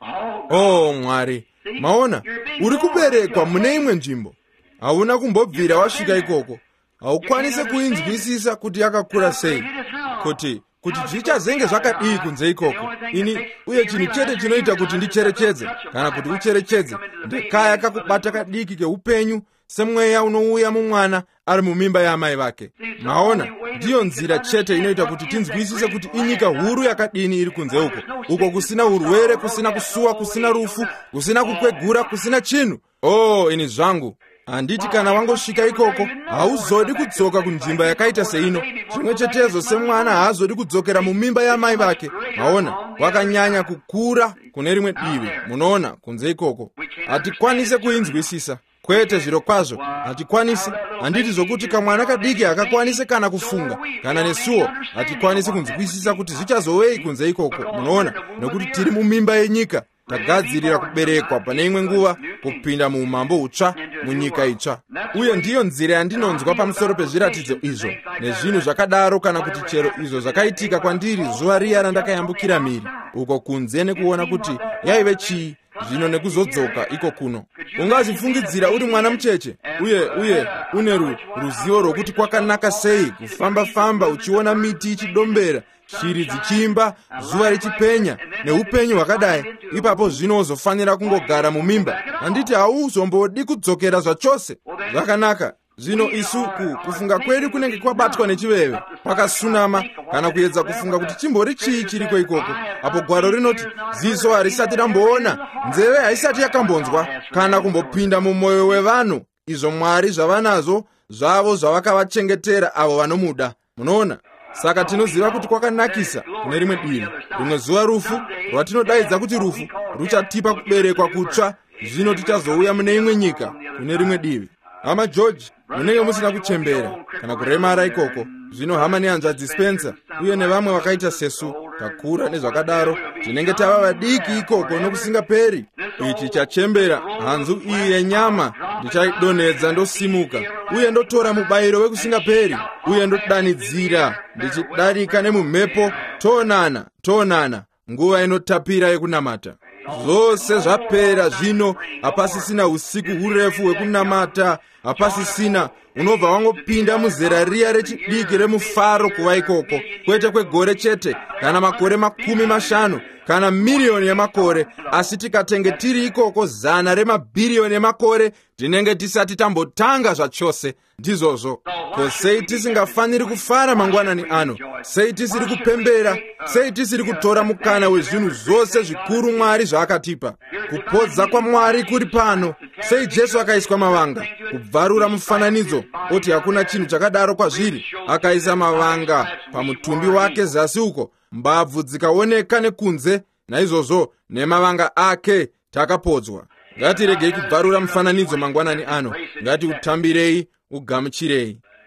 Oh Mwari, maona, uri kuberekwa mune imwe nzvimbo. Hauna kumbobvira wasvika ikoko. Haukwanise kuinzwisisa kuti yakakura sei. Kuti kuti zvichazenge zvakadii kunze ikoko. Ini uye chinhu chete chinoita kuti ndicherechedze kana kuti ucherechedze ndekaya kakubata kadiki keupenyu semweya unouya mumwana ari mumimba yaamai vake. Maona, ndiyo nzira chete inoita kuti tinzwisise kuti inyika huru yakadini iri kunze uko. Uko kusina urwere, kusina kusuwa, kusina rufu, kusina kukwegura, kusina chinhu. Oh, ini zvangu. Handiti kana wangosvika ikoko hauzodi kudzoka kunzvimbo yakaita seino. Zvimwe chetezo semwana haazodi kudzokera mumimba yaamai vake. Maona, wakanyanya kukura kune rimwe divi. Munoona, kunze ikoko hatikwanise kuinzwisisa. Kwete zviro kwazvo, hatikwanisi. Handiti zvokuti kamwana kadiki hakakwanise kana kufunga, kana nesuwo hatikwanisi kunzwisisa kuti zvichazovei kunze ikoko. Munoona, nekuti tiri mumimba yenyika. Tagadzirira kuberekwa pane imwe nguva kupinda muumambo hutsva, munyika itsva. Uye ndiyo nzira yandinonzwa pamusoro pezviratidzo izvo nezvinhu zvakadaro, kana kuti chero izvo zvakaitika kwandiri zuva riya randakayambukira mhiri uko kunze nekuona kuti yaive chii. Zvino nekuzodzoka iko kuno, ungazifungidzira uri mwana mucheche uye uye une ru, ruzivo rwokuti kwakanaka sei kufamba famba uchiona miti ichidombera, shiri dzichimba, zuva richipenya neupenyu hwakadai. Ipapo zvino uzofanira kungogara mumimba. Handiti hauzombodi kudzokera zvachose. Zvakanaka. Zvino isu kufunga kwedu kunenge kwabatwa nechiveve, kwakasunama, kana kuedza kufunga kuti chimbori chii chiriko ikoko. Apo gwaro rinoti ziso harisati ramboona, nzeve haisati yakambonzwa, kana kumbopinda mumwoyo wevanhu izvo Mwari zvavanazo zvavo zvavakavachengetera avo vanomuda. Munoona? Saka tinoziva kuti kwakanakisa kune rimwe divi. Rimwe zuva rufu, rwatinodaidza kuti rufu, ruchatipa kuberekwa kutsva. Zvino tichazouya mune imwe nyika kune rimwe divi. Hama George, munenge musina kuchembera kana kuremara ikoko. Zvino hama nehanzvadzi Spencer uye nevamwe vakaita sesu takura nezvakadaro, tinenge tava vadiki ikoko nokusingaperi. Ichi chachembera hanzu iyi yenyama ndichaidonhedza ndosimuka uye ndotora mubayiro wekusingaperi uye ndodanidzira ndichidarika nemumhepo. Tonana, tonana, nguva inotapira yekunamata. Zvose zvapera zvino, hapasisina usiku hurefu hwekunamata, hapasisina. Unobva wangopinda muzera riya rechidiki remufaro kuva ikoko, kwete kwegore chete kana makore makumi mashanu kana miliyoni yemakore, asi tikatenge tiri ikoko zana remabhiriyoni emakore tinenge tisati tambotanga zvachose. Ndizvozvo, ko sei tisingafaniri kufara mangwanani ano? Sei tisiri kupembera? Sei tisiri kutora mukana wezvinhu zvose zvikuru Mwari zvaakatipa? Kupodza kwaMwari kuri pano. Sei Jesu akaiswa mavanga, kubvarura mufananidzo, oti hakuna chinhu chakadaro kwazviri. Akaisa mavanga pamutumbi wake zasi uko, mbabvu dzikaoneka nekunze, naizvozvo nemavanga ake takapodzwa. Ngatiregei kubvarura mufananidzo mangwanani ano. Ngatiutambirei, ugamuchirei.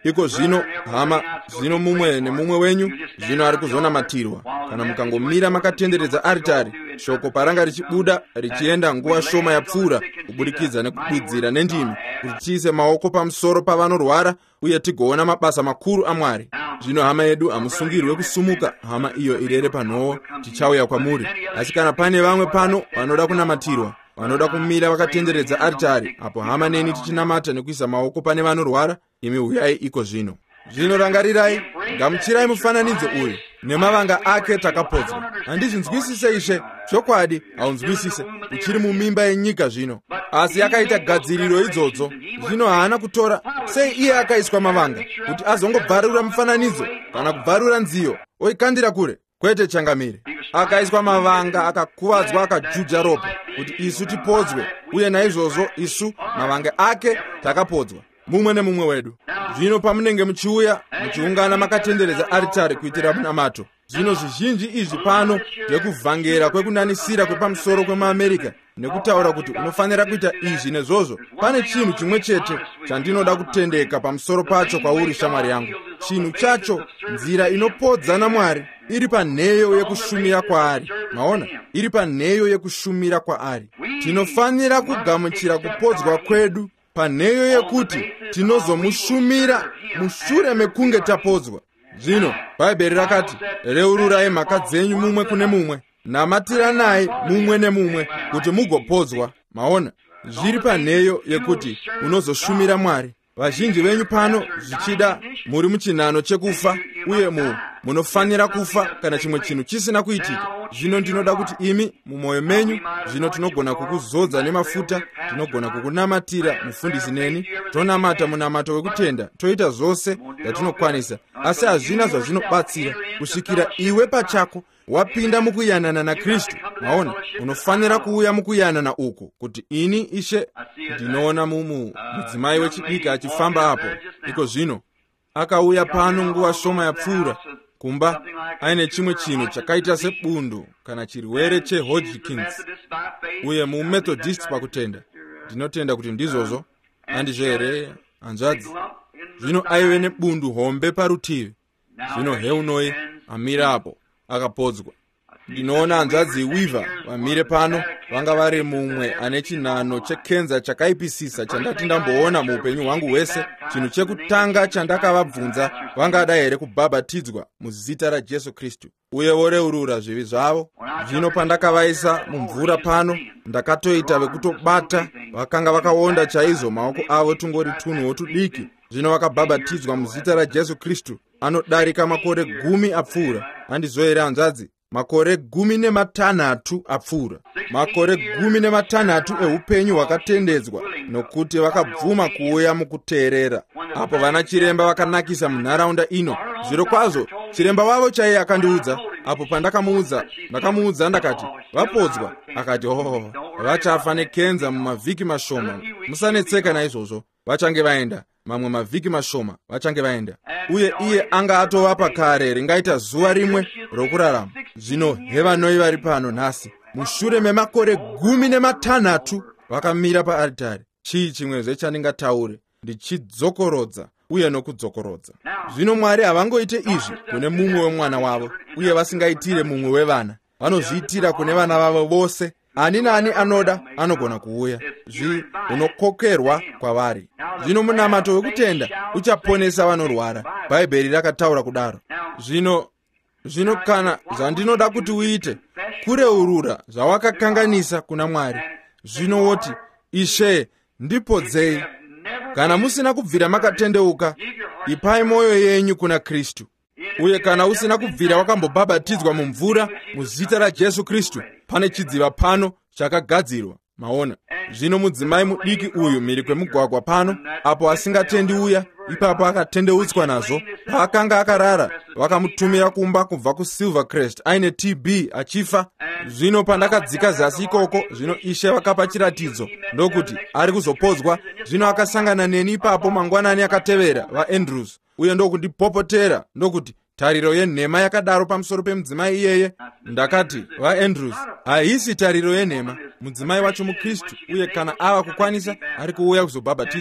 iko zvino hama, zvino mumwe nemumwe wenyu zvino ari kuzonamatirwa. Kana mukangomira makatenderedza aritari, shoko paranga richibuda richienda nguva shoma yapfuura kuburikidza nekududzira nendimi, kuti tiise maoko pamusoro pavanorwara uye tigoona mabasa makuru aMwari. Zvino hama yedu hamusungirwe kusumuka, hama iyo irere panhoo, tichauya kwamuri. Asi kana pane vamwe pano vanoda kunamatirwa, vanoda kumira vakatenderedza aritari, apo hama neni tichinamata nekuisa maoko pane vanorwara, imi uyai iko zvino. Zvino rangarirai, gamuchirai mufananidzo uyu. Nemavanga ake takapodzwa. Handizvinzwisise Ishe, chokwadi haunzwisise, uchiri mumimba yenyika zvino. Asi akaita gadziriro idzodzo, zvino haana kutora. Sei iye akaiswa mavanga kuti azongobvarura mufananidzo kana kubvarura nziyo oikandira kure? Kwete changamire. Akaiswa mavanga, akakuvadzwa, akajuja ropa kuti isu tipodzwe, uye naizvozvo isu mavanga ake takapodzwa, mumwe nemumwe wedu. Zvino pamunenge muchiuya muchiungana makatenderedza aritari kuitira munamato, zvino zvizhinji izvi pano ndekuvhangera kwekunanisira kwepamusoro kwemaAmerika nekutaura kuti unofanira kuita izvi nezvozvo. Pane chinhu chimwe chete chandinoda kutendeka pamusoro pacho kwauri, shamwari yangu. Chinhu chacho, nzira inopodza naMwari iri panheyo yekushumira kwaari. Maona, iri panheyo yekushumira kwaari. Tinofanira kugamuchira kupodzwa kwedu panheyo yekuti tinozomushumira mushure mekunge tapodzwa. Zvino Bhaibheri rakati, reururai mhaka dzenyu mumwe kune mumwe, namatiranai mumwe nemumwe kuti mugopodzwa. Maona, zviri panheyo yekuti unozoshumira Mwari. Vazhinji venyu pano zvichida muri muchinhano chekufa, uye mu munofanira kufa kana chimwe chinhu chisina kuitika. Zvino ndinoda kuti imi mumwoyo menyu, zvino tinogona kukuzodza nemafuta, tinogona kukunamatira mufundisi neni, tonamata munamato wekutenda, toita zvose zvatinokwanisa, asi hazvina zvazvinobatsira kusvikira iwe pachako wapinda mukuyanana naKristu. Maona, unofanira kuuya mukuyanana uku kuti ini Ishe. Ndinoona mumu mudzimai wechidiki achifamba apo, iko zvino akauya pano nguva shoma yapfuura kumba aine chimwe chinhu chakaita sebundo kana chirwere cheHodgkins, uye muMethodist pakutenda. Ndinotenda kuti ndizvozvo, handizvo here hanzvadzi? Zvino aive nebundu hombe parutivi. Zvino heunoi amira apo akapodzwa. Ndinoona hanzvadzi Weaver vamire pano, vanga vari mumwe ane chinhano chekenza chakaipisisa chandati ndamboona muupenyu hwangu hwese. Chinhu chekutanga chandakavabvunza, vangada here kubhabhatidzwa muzita raJesu Kristu uye voreurura zvivi zvavo. Zvino pandakavaisa mumvura pano, ndakatoita vekutobata, vakanga vakaonda chaizvo, maoko avo tungori tunhuwo tudiki. Zvino vakabhabhatidzwa muzita raJesu Kristu. Anodarika makore gumi apfuura. Handizvo here hanzvadzi? Makore gumi nematanhatu apfuura. Makore gumi nematanhatu eupenyu hwakatendedzwa, nokuti vakabvuma kuuya mukuteerera. Apo vana chiremba vakanakisa munharaunda ino. Zviro kwazvo, chiremba wavo chaiye akandiudza, apo pandakamuudza, ndakamuudza ndakati, vapodzwa. Akati, oh, vachafa nekenza mumavhiki mashoma. Musanetseka naizvozvo, vachange vaenda. Mamwe mavhiki mashoma vachange vaenda. Uye iye anga atovapa kare ringaita zuva rimwe rokurarama. Zvino hevanoi vari pano nhasi, mushure memakore gumi nematanhatu vakamira paaritari. Chii chimwezve chandingataure? Ndichidzokorodza uye nokudzokorodza. Zvino Mwari havangoite izvi kune mumwe wemwana wavo, uye vasingaitire mumwe wevana. Vanozviitira kune vana vavo vose. Ani naani anoda anogona kuuya. Zvi unokokerwa kwavari. Zvino munamato wekutenda uchaponesa vanorwara. Bhaibheri rakataura kudaro. Zvino zvino kana zvandinoda kuti uite, kureurura zvawakakanganisa kuna Mwari. Zvino woti, Ishe, ndipodzei. Kana musina kubvira makatendeuka, ipai mwoyo yenyu kuna Kristu. Uye kana usina kubvira wakambobhabhatidzwa mumvura muzita raJesu Kristu, pane chidziva pano chakagadzirwa. Maona, zvino mudzimai mudiki uyu mhiri kwemugwagwa pano, apo asingatendi uya, ipapo akatendeutswa nazvo, paakanga akarara, vakamutumira kumba kubva kuSilvercrest aine T B achifa. Zvino pandakadzika zasi ikoko, zvino Ishe vakapa chiratidzo, ndokuti ari kuzopodzwa. Zvino akasangana neni ipapo mangwanani akatevera, vaAndrews, uye ndokundipopotera, ndokuti, tariro yenhema yakadaro pamusoro pemudzimai iyeye. Ndakati, vaAndrews, haisi tariro yenhema, mudzimai wacho muKristu, uye kana ava kukwanisa ari kuuya kuzobhabhatidzwa.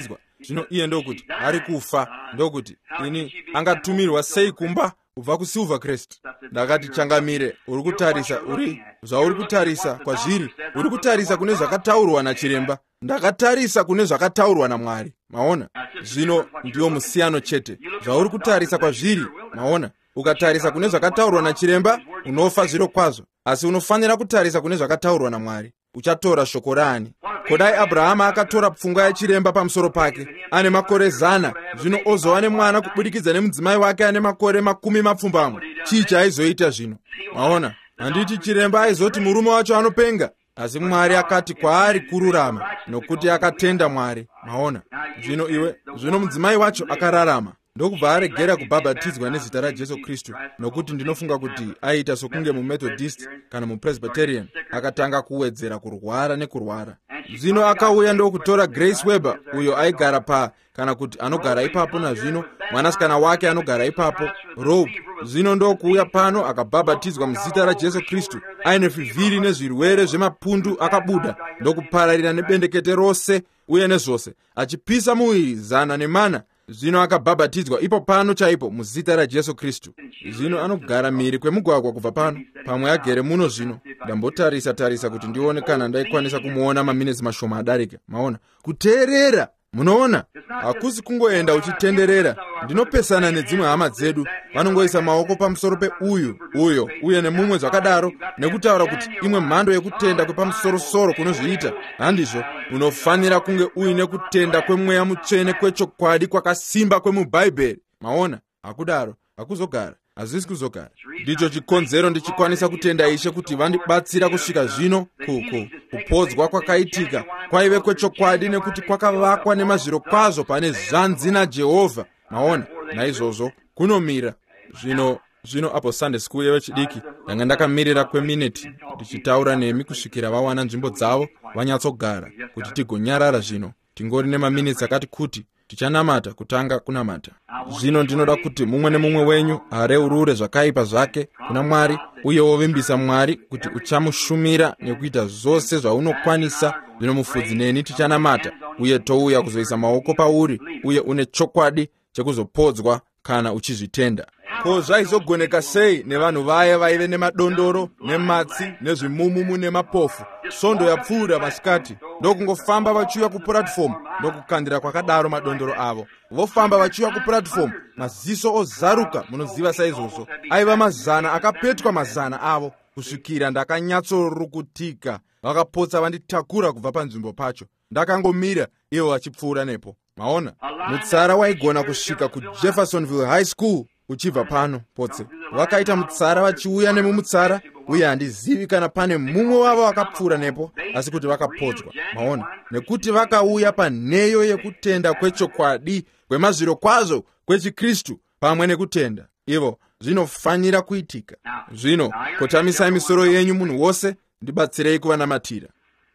Zvino iye ndokuti ari kufa, ndokuti ini angatumirwa sei kumba kubva kuSilvercrest. Ndakati changamire, uri kutarisa uri zvauri kutarisa kwazviri, uri kutarisa kune zvakataurwa nachiremba. Ndakatarisa kune zvakataurwa naMwari, maona. Zvino ndiyo musiyano chete, zvauri kutarisa kwazviri, maona. Ukatarisa kune zvakataurwa nachiremba unofa zviro kwazvo, asi unofanira kutarisa kune zvakataurwa naMwari. Uchatora shoko rani? Kodai Abrahama akatora pfungwa yachiremba pamusoro pake, ane makore zana, zvino ozova nemwana kubudikidza nemudzimai wake ane makore makumi mapfumbamwe. Chii chaaizoita zvino? Maona, handiti chiremba aizoti murume wacho anopenga, asi Mwari akati kwaari kururama, nokuti akatenda Mwari. Maona, zvino iwe, zvino mudzimai wacho akararama. Ndokubva aregera kubhabhatidzwa nezita raJesu Kristu, nokuti ndinofunga kuti aita sokunge muMethodist kana muPresbyterian, akatanga kuwedzera kurwara nekurwara. Zvino akauya ndokutora Grace Weber, uyo aigara pa kana kuti anogara ipapo nazvino, mwanasikana wake anogara ipapo, Robe. Zvino ndokuuya pano akabhabhatidzwa muzita raJesu Kristu, aine fivhiri nezvirwere zvemapundu akabuda, ndokupararira nebendekete rose uye nezvose, achipisa muviri zana nemana. Zvino akabhabhatidzwa ipo pano chaipo muzita raJesu Kristu. Zvino anogara mhiri kwemugwagwa kubva pano, pamwe agere muno. Zvino ndambotarisa tarisa kuti ndione kana ndaikwanisa kumuona maminitsi mashoma adarika. Maona, kuteerera. Munoona, hakusi kungoenda uchitenderera. Ndinopesana nedzimwe hama dzedu, vanongoisa maoko pamusoro peuyu uyo uye nemumwe zvakadaro, nekutaura kuti imwe mhando yekutenda kwepamusoro-soro kunozviita. Handizvo, unofanira kunge uine kutenda kwemweya mutsvene kwechokwadi kwakasimba kwemubhaibheri. Maona, hakudaro hakuzogara, hazvisi kuzogara. Ndicho chikonzero ndichikwanisa kutenda Ishe kuti vandibatsira kusvika zvino kuku kupodzwa kwakaitika kwaive kwechokwadi, nekuti kwakavakwa nemazviro kwazvo pane zvanzi naJehovha. Maona, naizvozvo kunomira. Zvino zvino apo Sunday school yevechidiki ndanga ndakamirira kweminiti ndichitaura nemi kusvikira vawana nzvimbo dzavo vanyatsogara kuti tigonyarara. Zvino tingori nemaminitsi akati kuti tichanamata kutanga kunamata. Zvino ndinoda kuti mumwe nemumwe wenyu areurure zvakaipa zvake kuna Mwari, uye wovimbisa Mwari kuti uchamushumira nekuita zvose zvaunokwanisa. Zvino mufudzi neni tichanamata, uye touya kuzoisa maoko pauri, uye une chokwadi chekuzopodzwa kana uchizvitenda. Ko, zvaizogoneka sei nevanhu vaya vaive nemadondoro nematsi nezvimumumu nemapofu? Svondo yapfuura masikati, ndokungofamba vachiuya kupuratifomu, ndokukandira kwakadaro madondoro avo. Vofamba vachiuya kupuratifomu, maziso ozaruka. Munoziva saizvozvo, aiva mazana akapetwa mazana avo, kusvikira ndakanyatsorukutika. Vakapotsa vanditakura kubva panzvimbo pacho, ndakangomira ivo vachipfuura nepo. Maona, mutsara waigona kusvika kuJeffersonville High School uchibva pano potse. Vakaita mutsara vachiuya nemumutsara, uye handizivi kana pane mumwe wavo wakapfuura nepo, asi kuti vakapodzwa. Maona, nekuti vakauya panheyo yekutenda kwechokwadi kwemazviro kwazvo kwechiKristu pamwe nekutenda. Ivo zvinofanira kuitika. Zvino kotamisai misoro yenyu munhu wose, ndibatsirei kuvanamatira.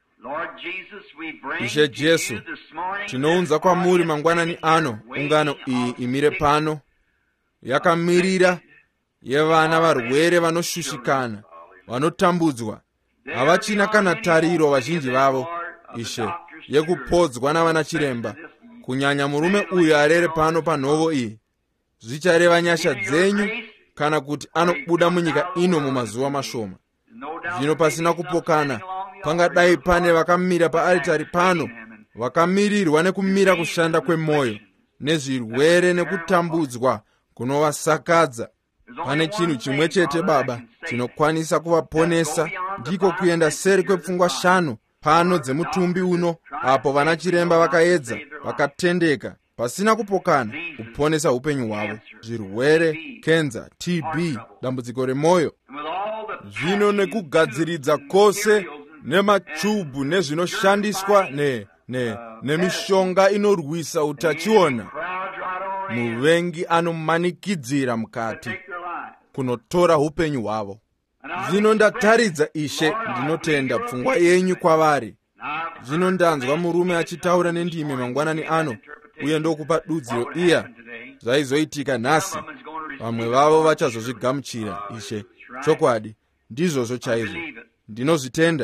Ishe Jesu, tinounza kwamuri mangwanani ano ungano iyi imire pano, yakamirira yevana varwere vanoshushikana, vanotambudzwa, havachina kana tariro vazhinji vavo, Ishe, yekupodzwa navana chiremba, kunyanya murume uyu arere pano panhovo iyi. Zvichareva nyasha dzenyu kana kuti anobuda munyika ino mumazuva mashoma. Zvino pasina kupokana, pangadai pane vakamira paaritari pano, vakamirirwa nekumira kushanda kwemwoyo, nezvirwere nekutambudzwa kunovasakadza. Pane chinhu chimwe chete Baba chinokwanisa kuvaponesa, ndiko kuenda seri kwepfungwa shanu pano dzemutumbi uno, apo vana chiremba vakaedza, vakatendeka, pasina kupokana, kuponesa upenyu hwavo. Zvirwere, kenza, T B, dambudziko remwoyo. Zvino nekugadziridza kwose, nemachubu nezvinoshandiswa ne ne nemishonga inorwisa utachiona, muvengi anomanikidzira mukati kunotora upenyu hwavo. Zvino ndataridza Ishe, ndinotenda pfungwa yenyu kwavari. Zvino ndanzwa murume achitaura nendimi mangwanani ano, uye ndokupa dudziro iya zvaizoitika nhasi. Vamwe vavo vachazozvigamuchira. Ishe, chokwadi ndizvozvo chaizvo, ndinozvitenda.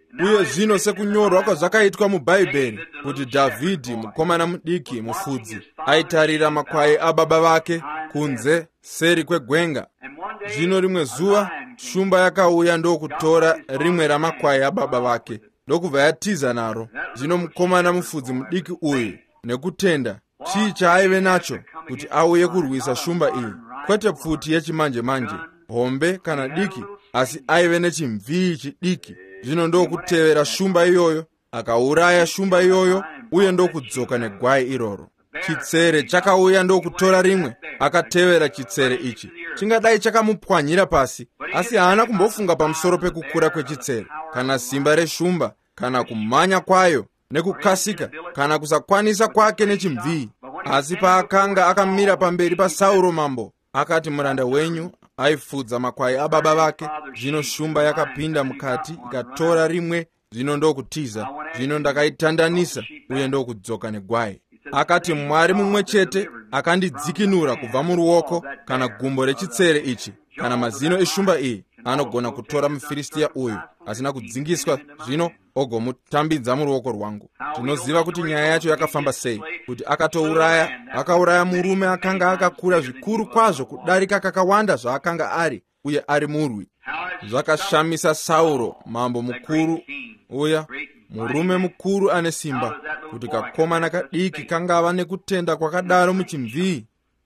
uye zvino sekunyorwa kwazvakaitwa mubhaibheri kuti Dhavhidhi mukomana mudiki mufudzi aitarira makwai ababa vake kunze seri kwegwenga. Zvino rimwe zuva shumba yakauya ndokutora rimwe ramakwai ababa vake ndokubva yatiza naro. Zvino mukomana mufudzi mudiki uyu nekutenda chii chaaive nacho kuti auye kurwisa shumba iyi? Kwete pfuti yechimanje manje, hombe kana diki, asi aive nechimvii chidiki. Zvino ndokutevera shumba iyoyo, akauraya shumba iyoyo, uye ndokudzoka negwai iroro. Chitsere chakauya ndokutora rimwe, akatevera chitsere ichi. Chingadai chakamupwanyira pasi, asi haana kumbofunga pamusoro pekukura kwechitsere, kana simba reshumba, kana kumhanya kwayo nekukasika, kana kusakwanisa kwake nechimvii. Asi paakanga akamira pamberi paSauro mambo, akati, muranda wenyu aifudza makwai ababa vake. Zvino shumba yakapinda mukati ikatora rimwe, zvino ndokutiza. Zvino ndakaitandanisa uye ndokudzoka negwai. Akati, Mwari mumwe chete akandidzikinura kubva muruoko kana gumbo rechitsere ichi kana mazino eshumba iyi, anogona kutora muFiristia uyu asina kudzingiswa zvino ogomutambidza muruoko rwangu. Tinoziva kuti nyaya yacho yakafamba sei, kuti akatouraya akauraya murume akanga akakura zvikuru kwazvo kudarika kakawanda zvaakanga ari, uye ari murwi. Zvakashamisa Sauro mambo mukuru uya, murume mukuru ane simba, kuti kakomana kadiki kangava nekutenda kwakadaro muchimvii.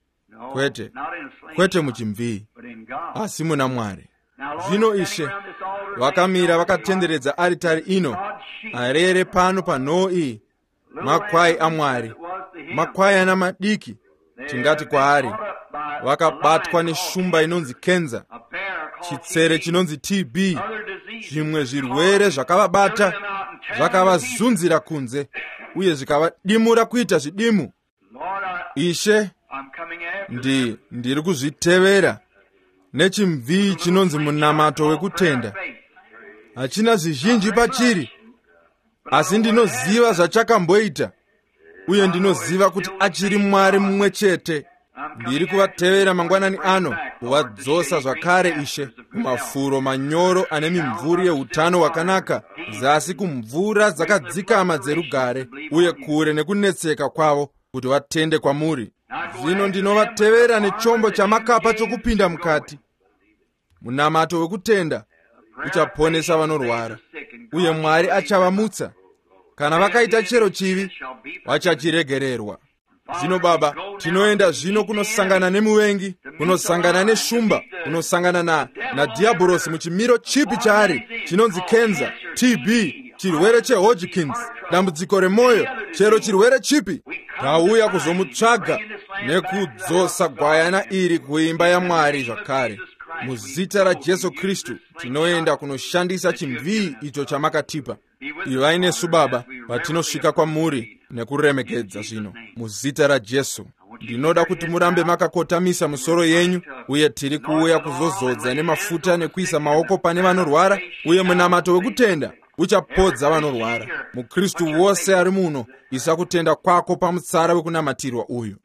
Kwete, kwete muchimvii, asi muna Mwari. Zvino Ishe vakamira vakatenderedza aritari ino, arere pano panhoo iyi, makwai aMwari, makwai ana madiki. Tingati kwaari, vakabatwa neshumba inonzi kenza, chitsere chinonzi T B, zvimwe zvirwere zvakavabata zvakavazunzira kunze uye zvikavadimura kuita zvidimu. Ishe, ndi ndiri kuzvitevera nechimvii chinonzi munamato wekutenda. Hachina zvizhinji pachiri, asi ndinoziva zvachakamboita, uye ndinoziva kuti achiri Mwari mumwe chete. Ndiri kuvatevera mangwanani ano, kuvadzosa zvakare Ishe kumafuro manyoro ane mimvuri yeutano hwakanaka, zasi kumvura dzakadzikama dzerugare, uye kure nekunetseka kwavo, kuti vatende kwamuri. Zvino ndinovatevera nechombo chamakapa chokupinda mukati. Munamato wekutenda uchaponesa vanorwara, uye Mwari achavamutsa. Kana vakaita chero chivi, vachachiregererwa. Zvino Baba, tinoenda zvino kunosangana nemuvengi, kunosangana neshumba, kunosangana na nadhiabhorosi muchimiro chipi chaari, chinonzi kenza, T B, chirwere cheHodgkins, dambudziko remwoyo, chero chirwere chipi. Tauya kuzomutsvaga nekudzosa gwayana iri kuimba yaMwari zvakare. Muzita raJesu Kristu tinoenda kunoshandisa chimvii icho chamakatipa. Ivai nesu Baba patinosvika kwamuri nekuremekedza zvino muzita raJesu. Ndinoda kuti murambe makakotamisa musoro yenyu, uye tiri kuuya kuzozodza nemafuta nekuisa maoko pane vanorwara, uye munamato wekutenda uchapodza vanorwara. Mukristu wose ari muno, isa kutenda kwako pamutsara wekunamatirwa uyu.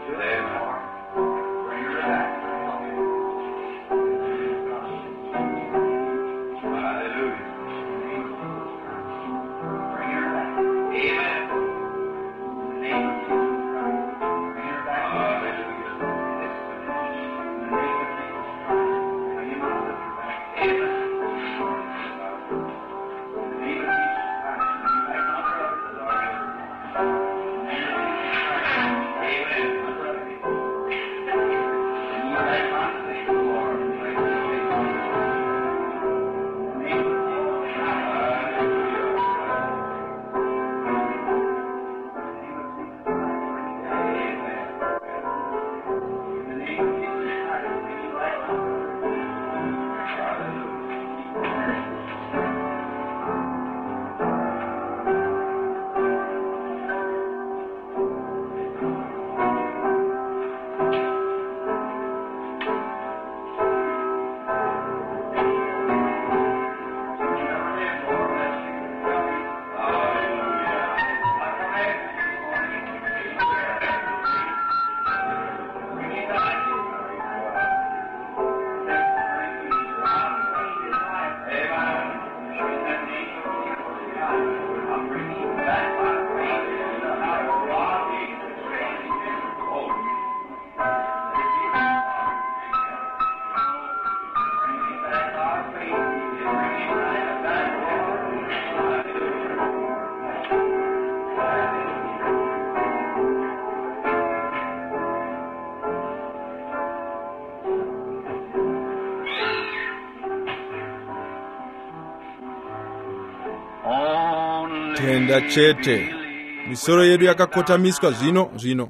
tenda chete. Misoro yedu yakakotamiswa zvino zvino.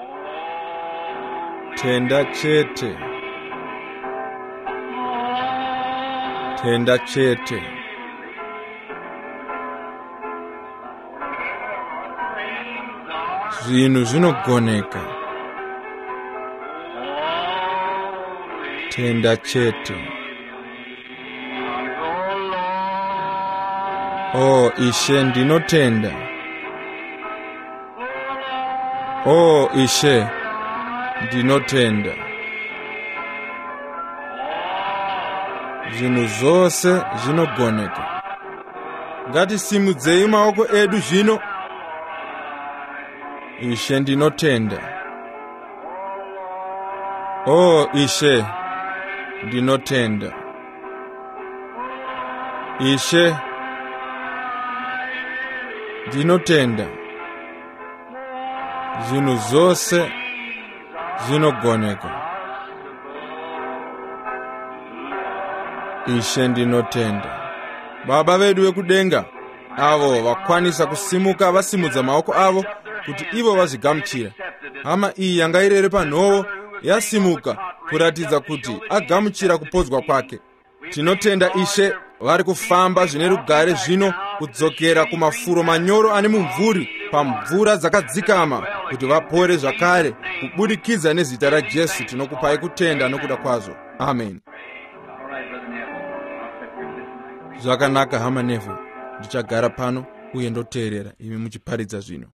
Tenda chete. Tenda chete. Zvinhu zvinogoneka. Tenda chete. Oh, Ishe ndinotenda. Oh, Ishe ndinotenda. Zvinhu zvose zvinogoneka. Ngatisimudzei maoko edu zvino. Ishe ndinotenda. Oh, Ishe ndinotenda. Ishe ndinotenda. Zvinhu zvose zvinogoneka. Ishe ndinotenda. Baba vedu vekudenga, avo vakwanisa kusimuka vasimudza maoko avo kuti ivo vazvigamuchira. Hama iyi yanga irere panhovo yasimuka kuratidza kuti agamuchira kupodzwa kwake. Tinotenda Ishe vari kufamba zvine rugare zvino kudzokera kumafuro manyoro ane mumvuri pamvura dzakadzikama kuti vapore zvakare kubudikidza nezita raJesu. Tinokupai kutenda nokuda kwazvo. Amen. Zvakanaka hama Nevhu, ndichagara pano uye ndoteerera imi muchiparidza zvino.